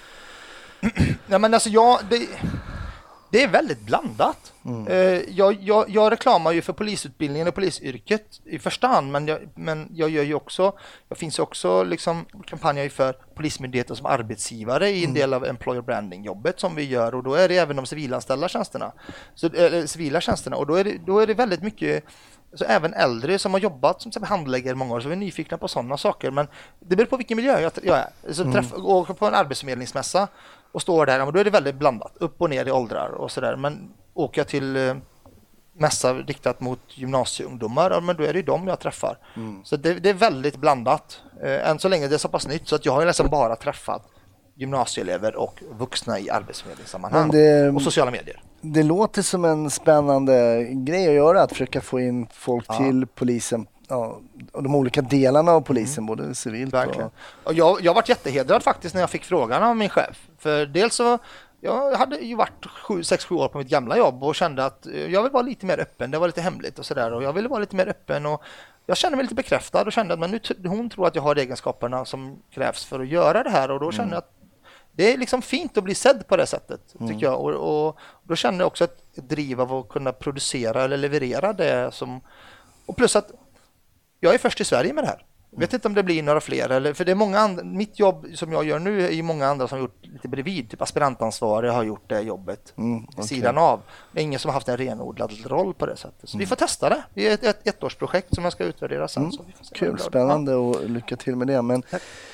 Nej, men alltså jag... Det... Det är väldigt blandat. Mm. Jag, jag, jag reklamar ju för polisutbildningen och polisyrket i första hand, men jag, men jag gör ju också, jag finns ju också liksom kampanjer för polismyndigheten som arbetsgivare i en mm. del av employer branding jobbet som vi gör, och då är det även de civilanställda tjänsterna. Så, eller, civila tjänsterna, och då är det, då är det väldigt mycket, så även äldre som har jobbat som handläggare många år, så vi är nyfikna på sådana saker, men det beror på vilken miljö jag, jag är. Så träff, mm. Gå på en arbetsförmedlingsmässa och står där, och då är det väldigt blandat, upp och ner i åldrar och sådär. Men åker jag till eh, mässa riktat mot gymnasieungdomar, ja, men då är det ju dem jag träffar. Mm. Så det, det är väldigt blandat. Eh, än så länge det är så pass nytt så att jag har ju nästan bara träffat gymnasieelever och vuxna i arbetsförmedlingssammanhang det, och sociala medier. Det låter som en spännande grej att göra, att försöka få in folk ja. till polisen. Ja, och de olika delarna av polisen, mm. både civilt Verkligen. och... och jag, jag varit jättehedrad faktiskt när jag fick frågan av min chef. För dels så, jag hade ju varit sex sju år på mitt gamla jobb och kände att jag vill vara lite mer öppen, det var lite hemligt och sådär, och jag ville vara lite mer öppen, och jag kände mig lite bekräftad och kände att men nu t- hon tror att jag har egenskaperna som krävs för att göra det här, och då kände mm. jag att det är liksom fint att bli sedd på det sättet, tycker mm. jag, och, och då kände jag också ett, ett driv av att kunna producera eller leverera det som, och plus att jag är först i Sverige med det här. Jag vet inte om det blir några fler, eller, för det är många andra, mitt jobb som jag gör nu är ju många andra som har gjort lite bredvid, typ aspirantansvarig har gjort det jobbet mm, okay. sidan av. Det är ingen som har haft en renodlad roll på det sättet. Så mm. vi får testa det. Det är ett, ett ettårsprojekt som jag ska utvärdera sen. Mm. Så vi får se. Kul, spännande, ja. Och lycka till med det. Men,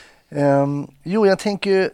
um, jo, jag tänker ju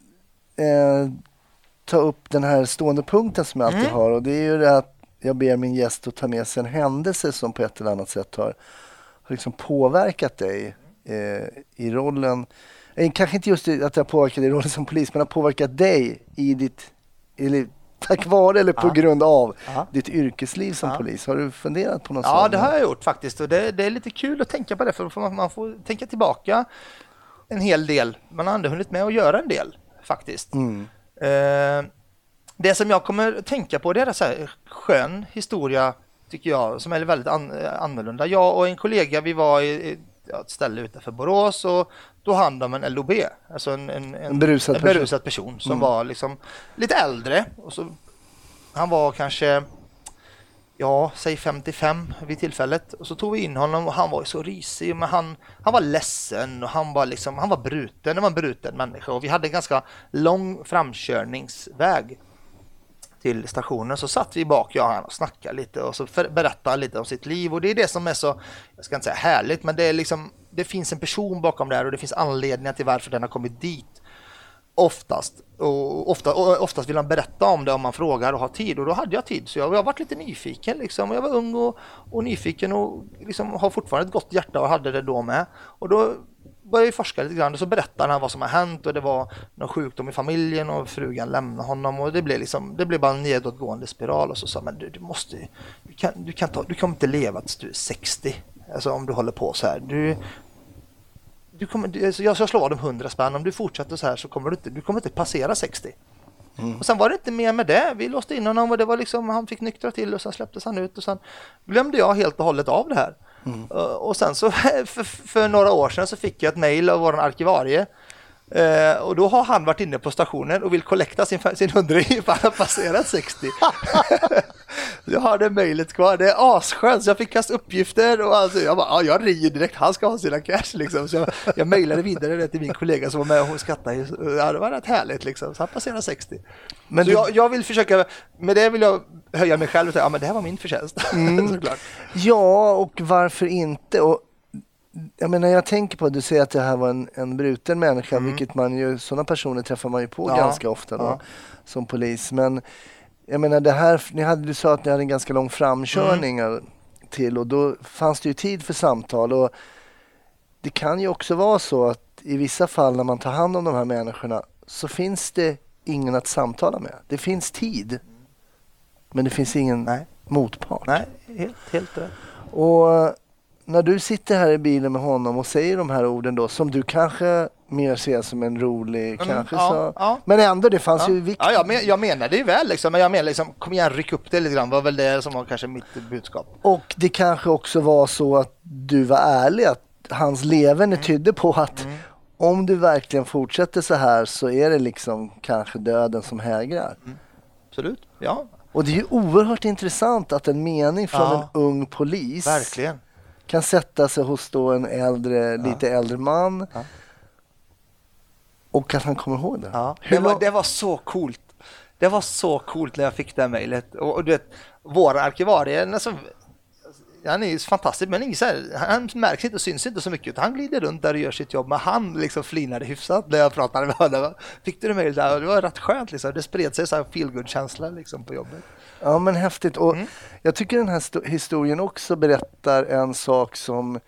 uh, ta upp den här stående punkten som jag alltid mm. har, och det är ju det att jag ber min gäst att ta med sig en händelse som på ett eller annat sätt har har liksom påverkat dig eh, i rollen, eh, kanske inte just att det har påverkat dig i rollen som polis, men har påverkat dig i ditt, i tack vare eller på Ja. grund av Ja. ditt yrkesliv som Ja. polis. Har du funderat på något Ja, sånt? det har jag gjort faktiskt. Och det, det är lite kul att tänka på det, för man, man får tänka tillbaka en hel del. Man har ändå hunnit med att göra en del faktiskt. Mm. Eh, det som jag kommer att tänka på, det är en så här skön historia tycker jag, som är väldigt an, annorlunda. Jag och en kollega, vi var i ett ställe utanför Borås och då hand om en L O B, alltså en, en, en, En berusad en person. berusad person som Mm. var liksom lite äldre. Och så, han var kanske, ja, säg femtiofem vid tillfället. Och så tog vi in honom och han var ju så risig, men han, han var ledsen och han var liksom, han var bruten, det var en bruten människa. Och vi hade en ganska lång framkörningsväg till stationen. Så satt vi bak, jag och han, och snackade lite och så för, berättade han lite om sitt liv. Och det är det som är så, jag ska inte säga härligt, men det är liksom, det finns en person bakom det här och det finns anledningar till varför den har kommit dit. Oftast. Och, ofta, och oftast vill han berätta om det om man frågar och har tid. Och då hade jag tid. Så jag, jag har varit lite nyfiken. Liksom. Jag var ung och, och nyfiken och liksom har fortfarande ett gott hjärta och hade det då med. Och då började jag forska lite grann och så berättade han vad som har hänt. Och det var någon sjukdom i familjen och frugan lämnade honom. Och det blev, liksom, det blev bara en nedåtgående spiral. Och så sa men du, du måste, du kan, du kan ta, du kommer inte leva tills du är sextio. Alltså om du håller på så här. Du... Du kommer, jag ska slå dem hundra spänn. Om du fortsätter så här så kommer du inte, du kommer inte passera sextio. Mm. Och sen var det inte mer med det. Vi låste in honom och det var liksom, han fick nyktra till och sen släpptes han ut och sen glömde jag helt och hållet av det här. Mm. Och sen så för, för några år sedan så fick jag ett mejl av vår arkivarie. Uh, och då har han varit inne på stationen och vill kollekta sin, sin hundring för han har passerat sextio. Jag har det mejlet kvar, det är asskönt så jag fick kasta uppgifter och alltså, jag bara, ja, jag ringer direkt, han ska ha sina cash liksom. Så jag, jag mejlade vidare det till min kollega som var med och hon skrattade, ja, det var rätt härligt liksom, så han passerade sextio. Men så du... jag, jag vill försöka, med det vill jag höja mig själv och säga, ja men det här var min förtjänst. Mm. Såklart. Ja, och varför inte? Och jag menar, jag tänker på att du säger att det här var en, en bruten människa, mm. vilket man ju, sådana personer träffar man ju på ja. ganska ofta då, ja. som polis. Men jag menar, det här, ni hade, du sa att ni hade en ganska lång framkörning mm. till och då fanns det ju tid för samtal. Och det kan ju också vara så att i vissa fall när man tar hand om de här människorna så finns det ingen att samtala med. Det finns tid, men det finns ingen Nej. motpart. Nej, helt, helt rätt. Och när du sitter här i bilen med honom och säger de här orden då, som du kanske mer ser som en rolig, mm, kanske ja, så. Ja. Men ändå, det fanns ja. ju viktigt. Ja, jag, men, jag menar det ju väl liksom, men jag menar liksom, kom igen, ryck upp det lite grann, var väl det som var kanske mitt budskap. Och det kanske också var så att du var ärlig, att hans levande mm. tydde på att mm. om du verkligen fortsätter så här så är det liksom kanske döden som hägrar. Mm. Absolut, ja. Och det är ju oerhört intressant att en mening från ja. en ung polis verkligen kan sätta sig hos då en äldre, ja. lite äldre man ja. och att han kommer ihåg det. Ja. Det, var, det var så coolt. Det var så coolt när jag fick det här mejlet. Och, och du vet, våra arkivarie, alltså, han är ju fantastisk, men så här, han märks inte och syns inte så mycket. Han glider runt där och gör sitt jobb, men han liksom flinade hyfsat när jag pratade med honom. Fick du det mejlet där? Det var rätt skönt liksom. Det spred sig så här feel-good-känsla liksom på jobbet. Ja, men häftigt. Och mm. jag tycker den här sto- historien också berättar en sak som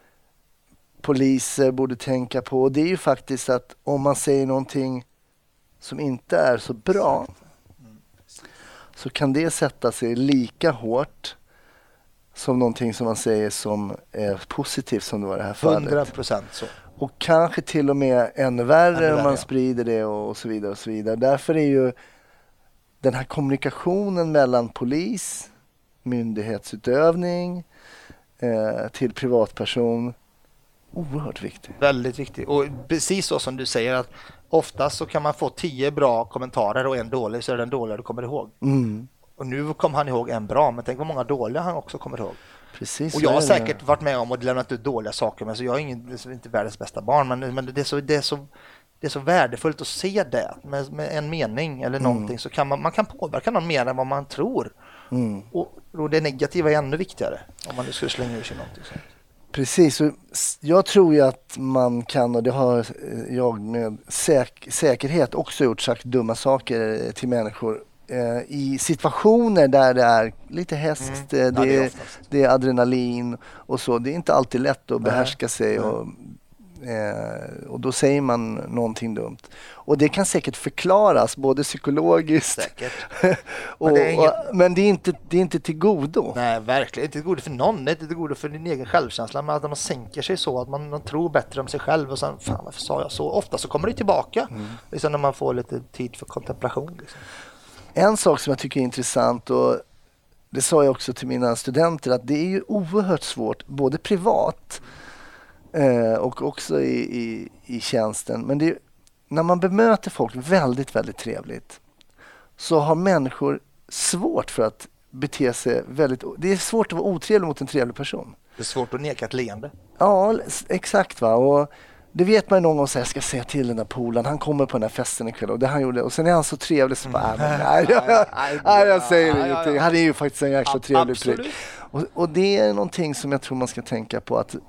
poliser borde tänka på. Och det är ju faktiskt att om man säger någonting som inte är så bra mm. så kan det sätta sig lika hårt som någonting som man säger som är positivt, som det var det här fallet. hundra procent så. Och kanske till och med ännu värre ännu om man ja. sprider det och så vidare och så vidare. Därför är ju den här kommunikationen mellan polis, myndighetsutövning eh, till privatperson oerhört viktig. Väldigt viktig. Och precis så som du säger, att ofta så kan man få tio bra kommentarer och en dålig, så är det den dåliga du kommer ihåg. Mm. Och nu kom han ihåg en bra, men tänk vad många dåliga han också kommer ihåg. Precis. Och jag har säkert varit med om och lämnat ut dåliga saker, men så jag är ingen, inte världens bästa barn, men, men det, är så, det, är så, det är så värdefullt att se det med, med en mening eller mm. någonting, så kan man, man kan påverka någon mer än vad man tror. Mm. Och, och det negativa är ännu viktigare om man nu skulle slänga ur sig någonting sånt. Precis, och jag tror ju att man kan, och det har jag med säk- säkerhet också gjort, sagt dumma saker till människor eh, i situationer där det är lite häst, mm. det, ja, det, är, det är adrenalin och så. Det är inte alltid lätt att behärska Nej. sig och Eh, och då säger man någonting dumt. Och det kan säkert förklaras både psykologiskt Säkert. och, Men det är inget- och, men det är inte, det är inte till godo. Nej, verkligen. Inte till godo för någon. Det är inte till godo för din egen självkänsla. Men att man sänker sig så att man, man tror bättre om sig själv. Och sen, fan varför sa jag så? Ofta så kommer det tillbaka. Mm. Liksom när man får lite tid för kontemplation. Liksom. En sak som jag tycker är intressant, och det sa jag också till mina studenter, att det är ju oerhört svårt, både privat eh, och också i, i, i tjänsten. Men det är, när man bemöter folk väldigt, väldigt trevligt, så har människor svårt för att bete sig väldigt... Det är svårt att vara otrevlig mot en trevlig person. Det är svårt att neka ett leende. Ja, exakt va. Och det vet man ju någon gång, så jag ska säga till den där polaren, han kommer på den här festen ikväll, och det han gjorde, och sen är han så trevlig så bara, nej, nej, nej, nej, jag säger ingenting. Han är ju faktiskt en jäkla trevlig prick. Och, och det är någonting som jag tror man ska tänka på, att,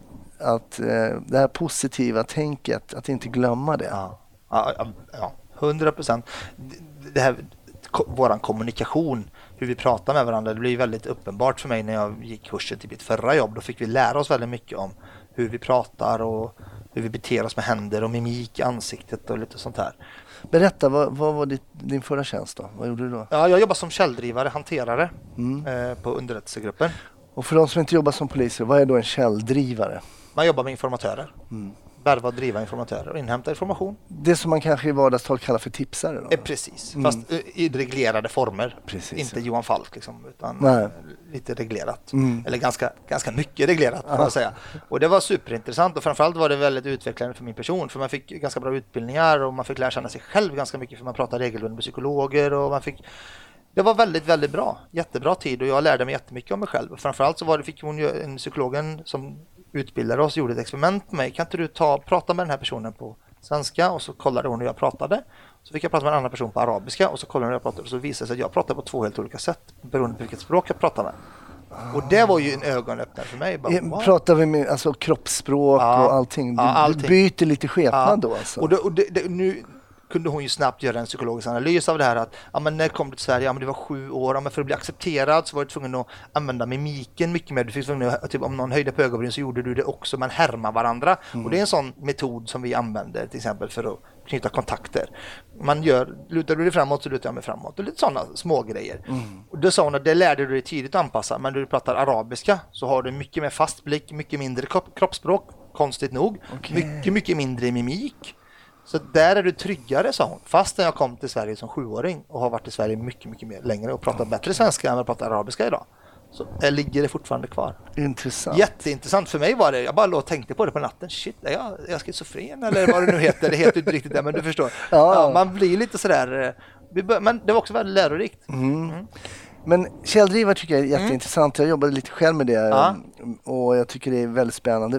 att eh, det här positiva tänket, att inte glömma det. Ja, ja, ja hundra procent. Det här, våran kommunikation, hur vi pratar med varandra, det blir väldigt uppenbart för mig när jag gick kursen till mitt förra jobb. Då fick vi lära oss väldigt mycket om hur vi pratar och hur vi beter oss med händer och mimik i ansiktet och lite sånt här. Berätta, vad, vad var ditt, din förra tjänst då? Vad gjorde du då? Ja, jag jobbar som källdrivare, hanterare Mm. eh, på underrättelsegruppen. Och för de som inte jobbar som poliser, vad är då en källdrivare? Man jobbar med informatörer. Mm. Värva och driva informatörer och inhämta information. Det som man kanske i vardagstal kallar för tipsare då? Eh, precis, Mm. fast eh, i reglerade former. Precis, Inte ja. Johan Falk liksom, utan Nej. eh, lite reglerat. Mm. Eller ganska, ganska mycket reglerat kan man säga. Och det var superintressant, och framförallt var det väldigt utvecklande för min person. För man fick ganska bra utbildningar och man fick lära känna sig själv ganska mycket, för man pratade regelbundet med psykologer och man fick... Det var väldigt, väldigt bra. Jättebra tid, och jag lärde mig jättemycket om mig själv. Och framförallt så var det, fick hon ju, en psykologen som utbildade oss, gjorde ett experiment med mig. Kan inte du ta, prata med den här personen på svenska? Och så kollade hon hur jag pratade. Så fick jag prata med en annan person på arabiska, och så kollade hon hur jag pratade. Och så visade det sig att jag pratade på två helt olika sätt beroende på vilket språk jag pratade med. Och det var ju en ögonöppnare för mig. Bara, wow. Pratar vi med alltså, kroppsspråk Ja. och allting? Du, Ja, allting. du byter lite skepnad Ja. då alltså? Och, det, och det, det, nu kunde hon ju snabbt göra en psykologisk analys av det här, att ja, men när kom du till Sverige? Ja, men det var sju år. Ja, men för att bli accepterad så var du tvungen att använda mimiken mycket mer. Du fick tvungen att, typ, om någon höjde på ögonbrynen så gjorde du det också, man härmar varandra. Mm. Och det är en sån metod som vi använder till exempel för att knyta kontakter. Man gör, lutar du dig framåt så lutar jag mig framåt. Och lite sådana små grejer. Mm. Och då sa hon att det lärde du dig tidigt att anpassa, men när du pratar arabiska så har du mycket mer fast blick, mycket mindre kropp, kroppsspråk, konstigt nog. Okay. Mycket, mycket mindre mimik. Så där är du tryggare, sa hon. Fast när jag kom till Sverige som sjuåring och har varit i Sverige mycket, mycket mer längre och pratat bättre svenska än jag pratar arabiska idag, så ligger det fortfarande kvar. Intressant. Jätteintressant för mig var det. Jag bara låg och tänkte på det på natten. Shit, är jag, är jag schizofren eller vad det nu heter? Det heter inte riktigt det, men du förstår. Ja. Ja, man blir lite sådär... Men det var också väldigt lärorikt. Mm. Mm. Men källdrivare tycker jag är jätteintressant. Jag jobbade lite själv med det Ja. och jag tycker det är väldigt spännande.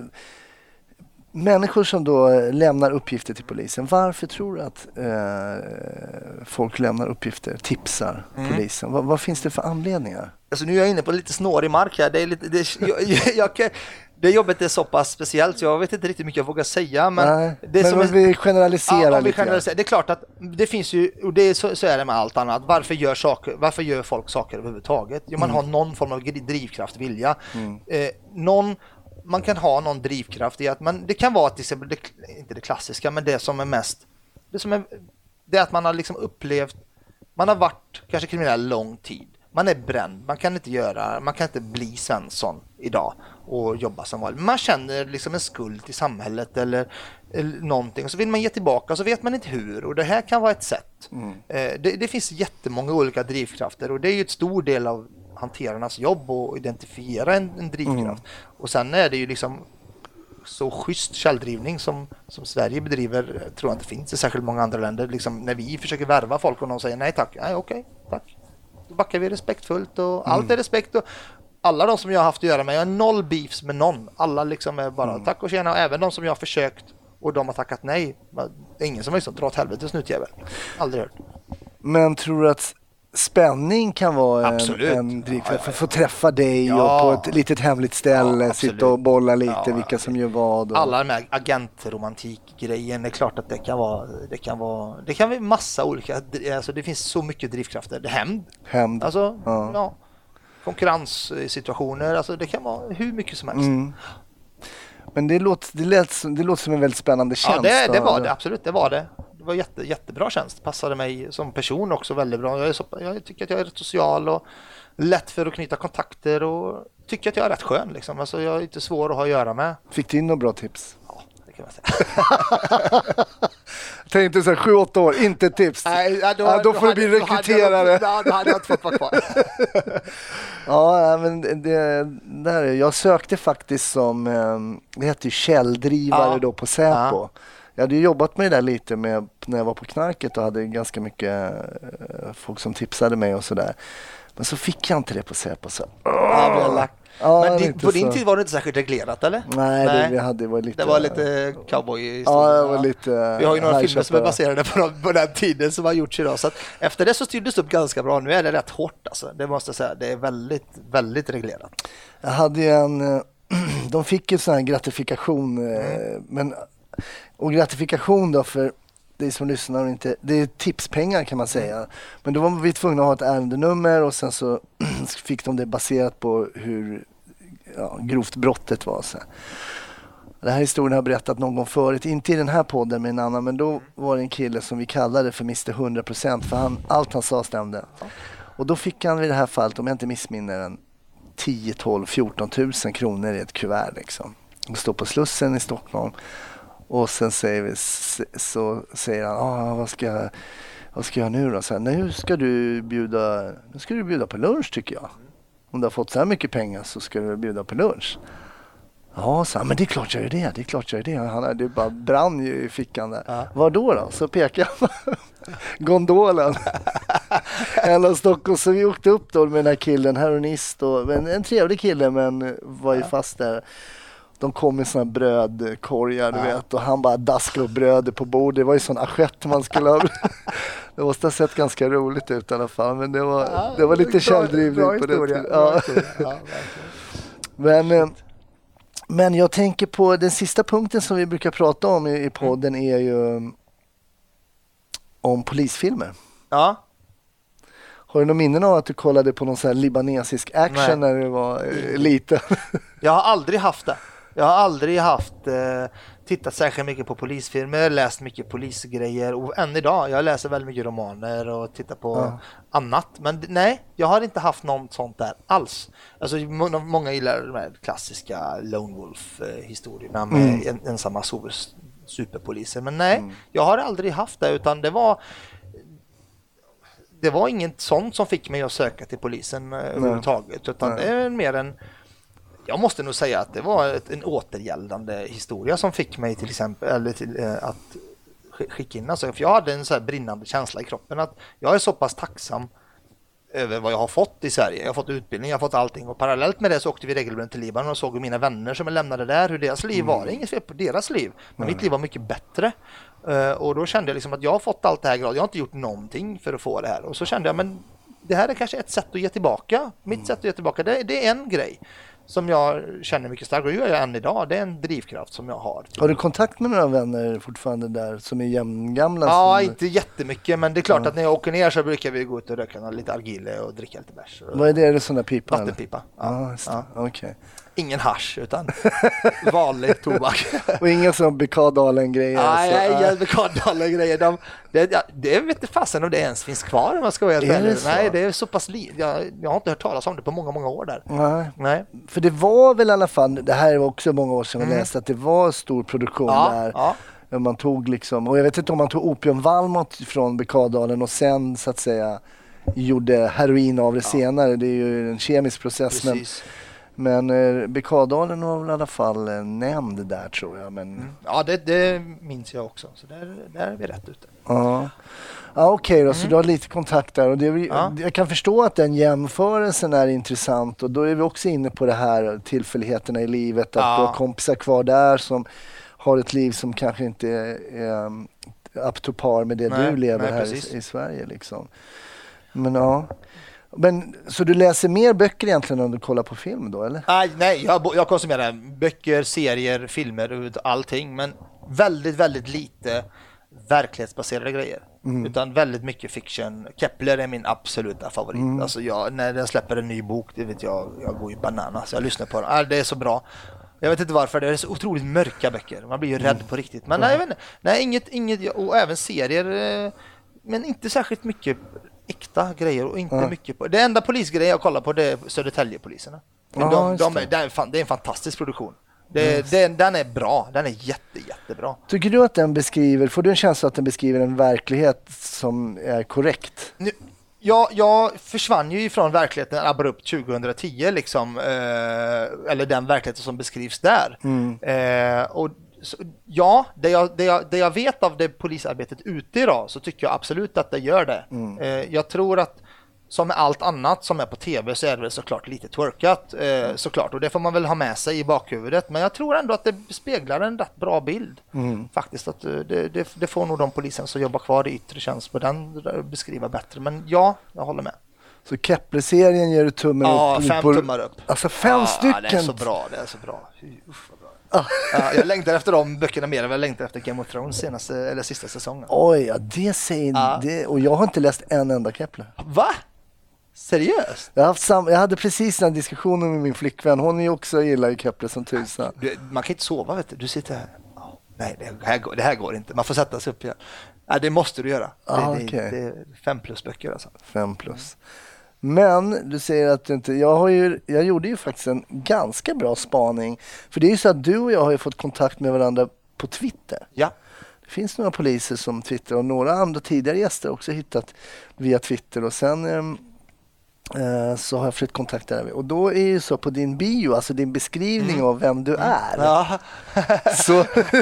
Människor som då lämnar uppgifter till polisen, varför tror du att eh, folk lämnar uppgifter, tipsar Mm. polisen? Vad, vad finns det för anledningar? Alltså nu är jag inne på lite snårig mark här. Det, är lite, det, jag, jag, jag, det jobbet är så pass speciellt så jag vet inte riktigt mycket jag vågar säga. Men, Nej, det men som om är, vi generaliserar ja, om vi lite. generaliserar, det är klart att det finns ju, och det är så, så är det med allt annat. Varför gör, saker, varför gör folk saker överhuvudtaget? Jo, man Mm. har någon form av drivkraft, vilja. Mm. Eh, någon, man kan ha någon drivkraft i att man, det kan vara till exempel, det, inte det klassiska, men det som är mest, det som är, det är att man har liksom upplevt, man har varit kanske kriminell lång tid. Man är bränd, man kan inte göra, man kan inte bli Svensson idag och jobba som vanligt. Man känner liksom en skuld till samhället eller, eller någonting, och så vill man ge tillbaka, så vet man inte hur, och det här kan vara ett sätt. Mm. Eh, det, det finns jättemånga olika drivkrafter, och det är ju ett stor del av hanterarnas jobb att identifiera en, en drivkraft. Mm. Och sen är det ju liksom så schysst källdrivning som, som Sverige bedriver, tror jag inte finns i särskilt många andra länder. Liksom när vi försöker värva folk och någon säger nej tack, nej okej, tack. Då backar vi respektfullt och mm. allt är respekt. Och alla de som jag har haft att göra med, jag har noll beefs med någon. Alla liksom är bara mm. tack och tjena, och även de som jag har försökt och de har tackat nej. Det är ingen som har liksom dra åt helvete snutjävel. Aldrig hört. Men tror du att spänning kan vara en, en drivkraft ja, ja, ja. för att få träffa dig ja. och på ett litet hemligt ställe, ja, sitta och bolla lite ja, vilka ja. som gör vad. Och... Alla de här agentromantik-grejen, det är klart att det kan vara, det kan vara, det kan vara massa olika, alltså det finns så mycket drivkrafter. Det hämnd. Hämnd. Alltså, ja. ja. Konkurrenssituationer, alltså det kan vara hur mycket som helst. Mm. Men det låter, det, lät, det låter som en väldigt spännande tjänst. Ja, det, det var det. Absolut, det var det. Det var jätte, jättebra tjänst. Passade mig som person också väldigt bra. Jag, är så, jag tycker att jag är rätt social och lätt för att knyta kontakter och tycker att jag är rätt skön. Liksom. Alltså, jag är inte svår att ha att göra med. Fick du in några bra tips? Ja, det kan man säga. Tänkte så här, sju, åtta år, inte tips. Nej, ja, då, ja, då får då du bli rekryterare. Då hade, hade jag inte fått vara kvar. Ja, men det, där, jag sökte faktiskt som, det heter ju källdrivare ja. då på Säpo. Ja. Jag hade ju jobbat med det där lite med, när jag var på knarket och hade ganska mycket folk som tipsade mig och sådär. Men så fick jag inte det på Säpo. Så. Ja, ja, men din, på din så. tid var det inte särskilt reglerat, eller? Nej, Nej. Det, vi hade, var lite, det var lite cowboy. Ja, det var lite. Vi har ju några filmer som är baserade på, de, på den tiden som har gjorts idag. Så att efter det så styrdes det upp ganska bra. Nu är det rätt hårt alltså. Det måste jag säga. Det är väldigt, väldigt reglerat. Jag hade ju en, de fick ju sån här gratifikation, Mm. men, och gratifikation då för det som lyssnar och inte, det är tipspengar kan man säga. Mm. Men då var vi tvungna att ha ett ärendenummer och sen så fick de det baserat på hur ja, grovt brottet var. Så. Det här historien har jag berättat någon gång förut, inte i den här podden men en annan, men då var det en kille som vi kallade för mister hundra procent för han, allt han sa stämde. Och då fick han vid det här fallet, om jag inte missminner den, tio, tolv, fjorton tusen kronor i ett kuvert liksom. Och står på Slussen i Stockholm. Och sen säger vi, så säger han, ah, vad ska jag, vad ska jag nu då? Så här, nu ska du bjuda, nu ska du bjuda på lunch tycker jag. Om du har fått så här mycket pengar så ska du bjuda på lunch. Ja, så här, men det är klart jag gör det, det är klart jag gör det. Han det bara brann ju i fickan där. Ja. Var då då? Så pekar jag på gondolen. En av Stockholm, så vi åkte upp då med den här killen, heroinist och en, en trevlig kille men var ju ja. fast där. De kom med såna brödkorgar, du ja. vet, och han bara daskade upp brödet på bordet. Det var ju sån assiett man skulle ha. Det måste ha sett ganska roligt ut i alla fall, men det var, ja, det var lite källdrivning på det. Ja. Ja, men, men jag tänker på den sista punkten som vi brukar prata om i, i podden är ju om polisfilmer. Ja. Har du någon minnen av att du kollade på någon sån här libanesisk action Nej. när du var eh, liten? Jag har aldrig haft det. Jag har aldrig haft eh, tittat särskilt mycket på polisfilmer, läst mycket polisgrejer och än idag, jag läser väldigt mycket romaner och tittar på ja. annat. Men nej, jag har inte haft något sånt där alls. Alltså må- många gillar de här klassiska Lone Wolf-historierna med mm. en, ensamma super, superpoliser. Men nej, mm. jag har aldrig haft det utan det var det var inget sånt som fick mig att söka till polisen eh, överhuvudtaget utan nej. det är mer en jag måste nog säga att det var ett, en återgäldande historia som fick mig till exempel eller till, eh, att skicka in. Alltså, för jag hade en så här brinnande känsla i kroppen att jag är så pass tacksam över vad jag har fått i Sverige. Jag har fått utbildning, jag har fått allting och parallellt med det så åkte vi regelbundet till Libanon och såg mina vänner som är lämnade där, hur deras liv var. Det är inget fel på deras liv, men mm. mitt liv var mycket bättre. Uh, och då kände jag liksom att jag har fått allt det här, jag har inte gjort någonting för att få det här. Och så kände jag, men det här är kanske ett sätt att ge tillbaka. Mitt mm. sätt att ge tillbaka, det, det är en grej som jag känner mycket starkt och gör jag än idag. Det är en drivkraft som jag har. Har du kontakt med några vänner fortfarande där som är jämngamla? Ja, som... inte jättemycket, men det är klart ja. att när jag åker ner så brukar vi gå ut och röka lite argile och dricka lite bärs. Vad är det? Är det sådana pipa? Vattenpipa. Ja, ja. Okej. Okay. Ingen hasch utan vanlig tobak. Och inga som Bekadalen-grejer? Nej, nej, inga Bekadalen-grejer. De, det, ja, det vet inte fasen om det ens finns kvar om man ska vara helt ärlig. Nej, det är så pass liv. Jag, jag har inte hört talas om det på många, många år där. Nej. nej. För det var väl i alla fall, det här var också många år sedan jag mm. läste, att det var stor produktion ja, där. Ja. Man tog liksom, och jag vet inte om man tog opiumvalmot från Bekadalen och sen så att säga gjorde heroin av det ja. senare. Det är ju en kemisk process. Precis. Men Men eh, Bekadalen var väl i alla fall eh, nämnd där tror jag. Men... Mm. Ja, det, det minns jag också. Så där, där är vi rätt ute. Ja, ja okej okay då. Mm. Så du har lite kontakt där. Och det, ja. Jag kan förstå att den jämförelsen är intressant. Och då är vi också inne på det här tillfälligheterna i livet. Att ja. du har kompisar kvar där som har ett liv som kanske inte är um, up to par med det nej, du lever nej, här i, i Sverige. Liksom. Men ja... Men, så du läser mer böcker egentligen när du kollar på film då, eller? Nej, nej jag, jag konsumerar böcker, serier, filmer, allting. Men väldigt, väldigt lite verklighetsbaserade grejer. Mm. Utan väldigt mycket fiction. Kepler är min absoluta favorit. Mm. Alltså jag, när den släpper en ny bok, det vet jag, jag går ju bananas. Jag lyssnar på den. Det är så bra. Jag vet inte varför, det är så otroligt mörka böcker. Man blir ju rädd mm. på riktigt. Men nej, jag vet inte. Nej, inget, inget, och även serier, men inte särskilt mycket äkta grejer och inte ja. mycket på. Det enda polisgrejen jag kollar på det är Södertäljepoliserna. Men ja, de, de är, det, är fan, det är en fantastisk produktion. Det, yes. det, den är bra, den är jätte, jättebra. Tycker du att den beskriver, får du en känsla att den beskriver en verklighet som är korrekt? Nu, ja, jag försvann ju ifrån verkligheten abrupt tjugohundratio liksom, eh, eller den verkligheten som beskrivs där. Mm. Eh, och så, ja, det jag, det, jag, det jag vet av det polisarbetet ute idag så tycker jag absolut att det gör det. Mm. Eh, jag tror att som med allt annat som är på tv så är det väl såklart lite twerkat eh, såklart, och det får man väl ha med sig i bakhuvudet, men jag tror ändå att det speglar en rätt bra bild mm. faktiskt, att det, det, det får nog de polisen som jobbar kvar i yttre tjänst på den beskriva bättre, men ja, jag håller med. Så Kepler-serien ger du tummen ja, upp? Ja, fem på... tummar upp. Alltså fem ja, stycken? Det är så bra, det är så bra. Uff, vad bra. Ja, jag längtar efter de böckerna mer än jag längtar efter Game of Thrones senaste, eller sista säsongen. Oj, ja, det säger ja. det. Och jag har inte läst en enda Kepler. Va? Seriöst? Jag, har haft sam- jag hade precis den diskussionen med min flickvän. Hon är ju också gillar ju Kepler som tusan. Du, man kan inte sova, vet du. Du sitter här. Oh, nej, det här, går, det här går inte. Man får sätta sig upp igen. Nej, det måste du göra. Ah, det, okay. det, det är fem plus böcker alltså. Fem plus. Men du säger att du inte... Jag, har ju, jag gjorde ju faktiskt en ganska bra spaning. För det är ju så att du och jag har ju fått kontakt med varandra på Twitter. Ja. Det finns några poliser som twittrar och några andra tidigare gäster också hittat via Twitter. Och sen eh, så har jag fått kontakt där. Och då är det ju så på din bio, alltså din beskrivning mm. av vem du är. Ja. så,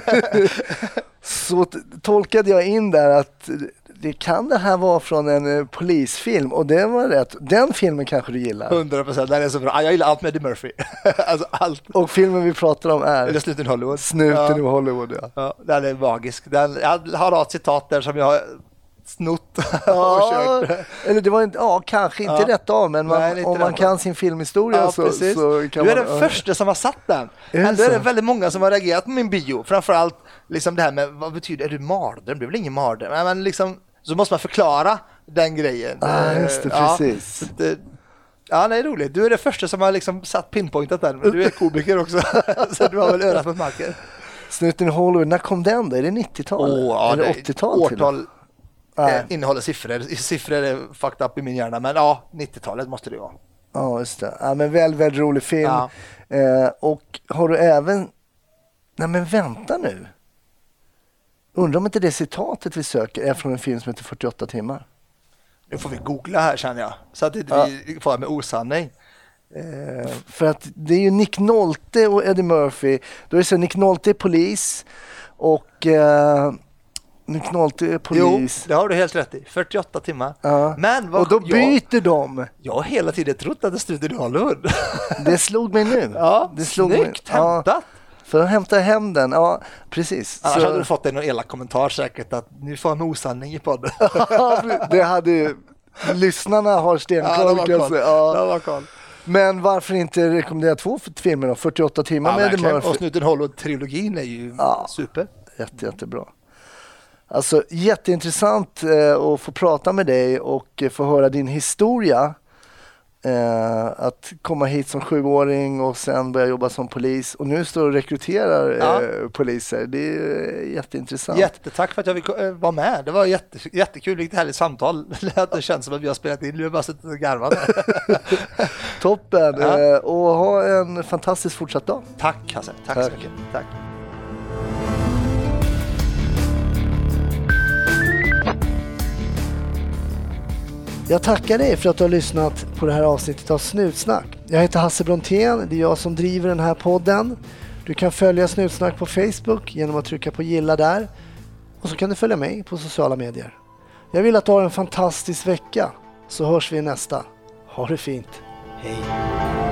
så t- tolkade jag in där att det kan det här vara från en uh, polisfilm, och det var rätt. Den filmen kanske du gillar. hundra procent, den är så bra. Jag gillar allt med Eddie Murphy. Alltså allt. Och filmen vi pratar om är... Eller Snuten i Hollywood. Snuten ja. i Hollywood, ja. ja. Den är magisk. Den, jag har ett citat där som jag har snott ja, och kört. Eller det var inte, ja, kanske inte ja. rätt av, men man, Nej, om man kan av. sin filmhistoria ja, så, så kan du är man... den första som har satt den. Men det är det väldigt många som har reagerat på min bio. Framförallt liksom det här med, vad betyder, är du mardröm? Det är väl ingen mardröm? Men liksom... Så måste man förklara den grejen. Ah, just det, ja, precis. Det, ja, det är roligt. Du är det första som har liksom satt pinpointat den. Men du är komiker också. Så du har väl örat mot marken. Snuten i Hollywood, när kom den då? Är det nittiotal? Oh, ja, eller åttiotal? Årtal eh, innehåller siffror. Siffror är fucked up i min hjärna. Men ja, nittiotalet måste det vara. Ja, just det. Ja, men väldigt, väldigt rolig film. Ja. Eh, och har du även... Nej, men vänta nu. Undrar om inte det citatet vi söker är från en film som heter fyrtioåtta timmar. Nu får vi googla här, känner jag. Så att inte ja. vi får med osanning. Eh. För att det är ju Nick Nolte och Eddie Murphy. Då är det så Nick Nolte är polis och eh, Nick Nolte är polis. Jo, det har du helt rätt i. fyrtioåtta timmar. Ja. Men vad, och då byter jag, de. Jag har hela tiden trott att det stod i Hollywood. Det slog mig nu. Ja, det slog snyggt mig. hämtat. Ja. För att hämta hem den, ja precis. Annars så... hade du fått en elak kommentar säkert att nu får jag med osanning i podden. Det hade ju, lyssnarna har stenkoll. Ja, ja. Men varför inte rekommendera två filmer då? fyrtioåtta timmar ja, med Eddie Murphy. Och Snuten Hollywood-trilogin är ju ja, super. Jätte, jättebra. Alltså jätteintressant eh, att få prata med dig och eh, få höra din historia. Eh, att komma hit som sjuåring och sen börja jobba som polis och nu står du och rekryterar ja. eh, poliser. Det är eh, jätteintressant. Jättetack för att jag fick eh, vara med. Det var jätte, jättekul, lite härligt samtal. Det känns som att vi har spelat in. Nu har bara suttit och garvat. Toppen. Ja. Eh, och ha en fantastisk fortsatt dag. Tack Hasse. Tack, Tack. så mycket. Tack. Jag tackar dig för att du har lyssnat på det här avsnittet av Snutsnack. Jag heter Hasse Brontén, det är jag som driver den här podden. Du kan följa Snutsnack på Facebook genom att trycka på gilla där. Och så kan du följa mig på sociala medier. Jag vill att du har en fantastisk vecka, så hörs vi nästa. Ha det fint. Hej!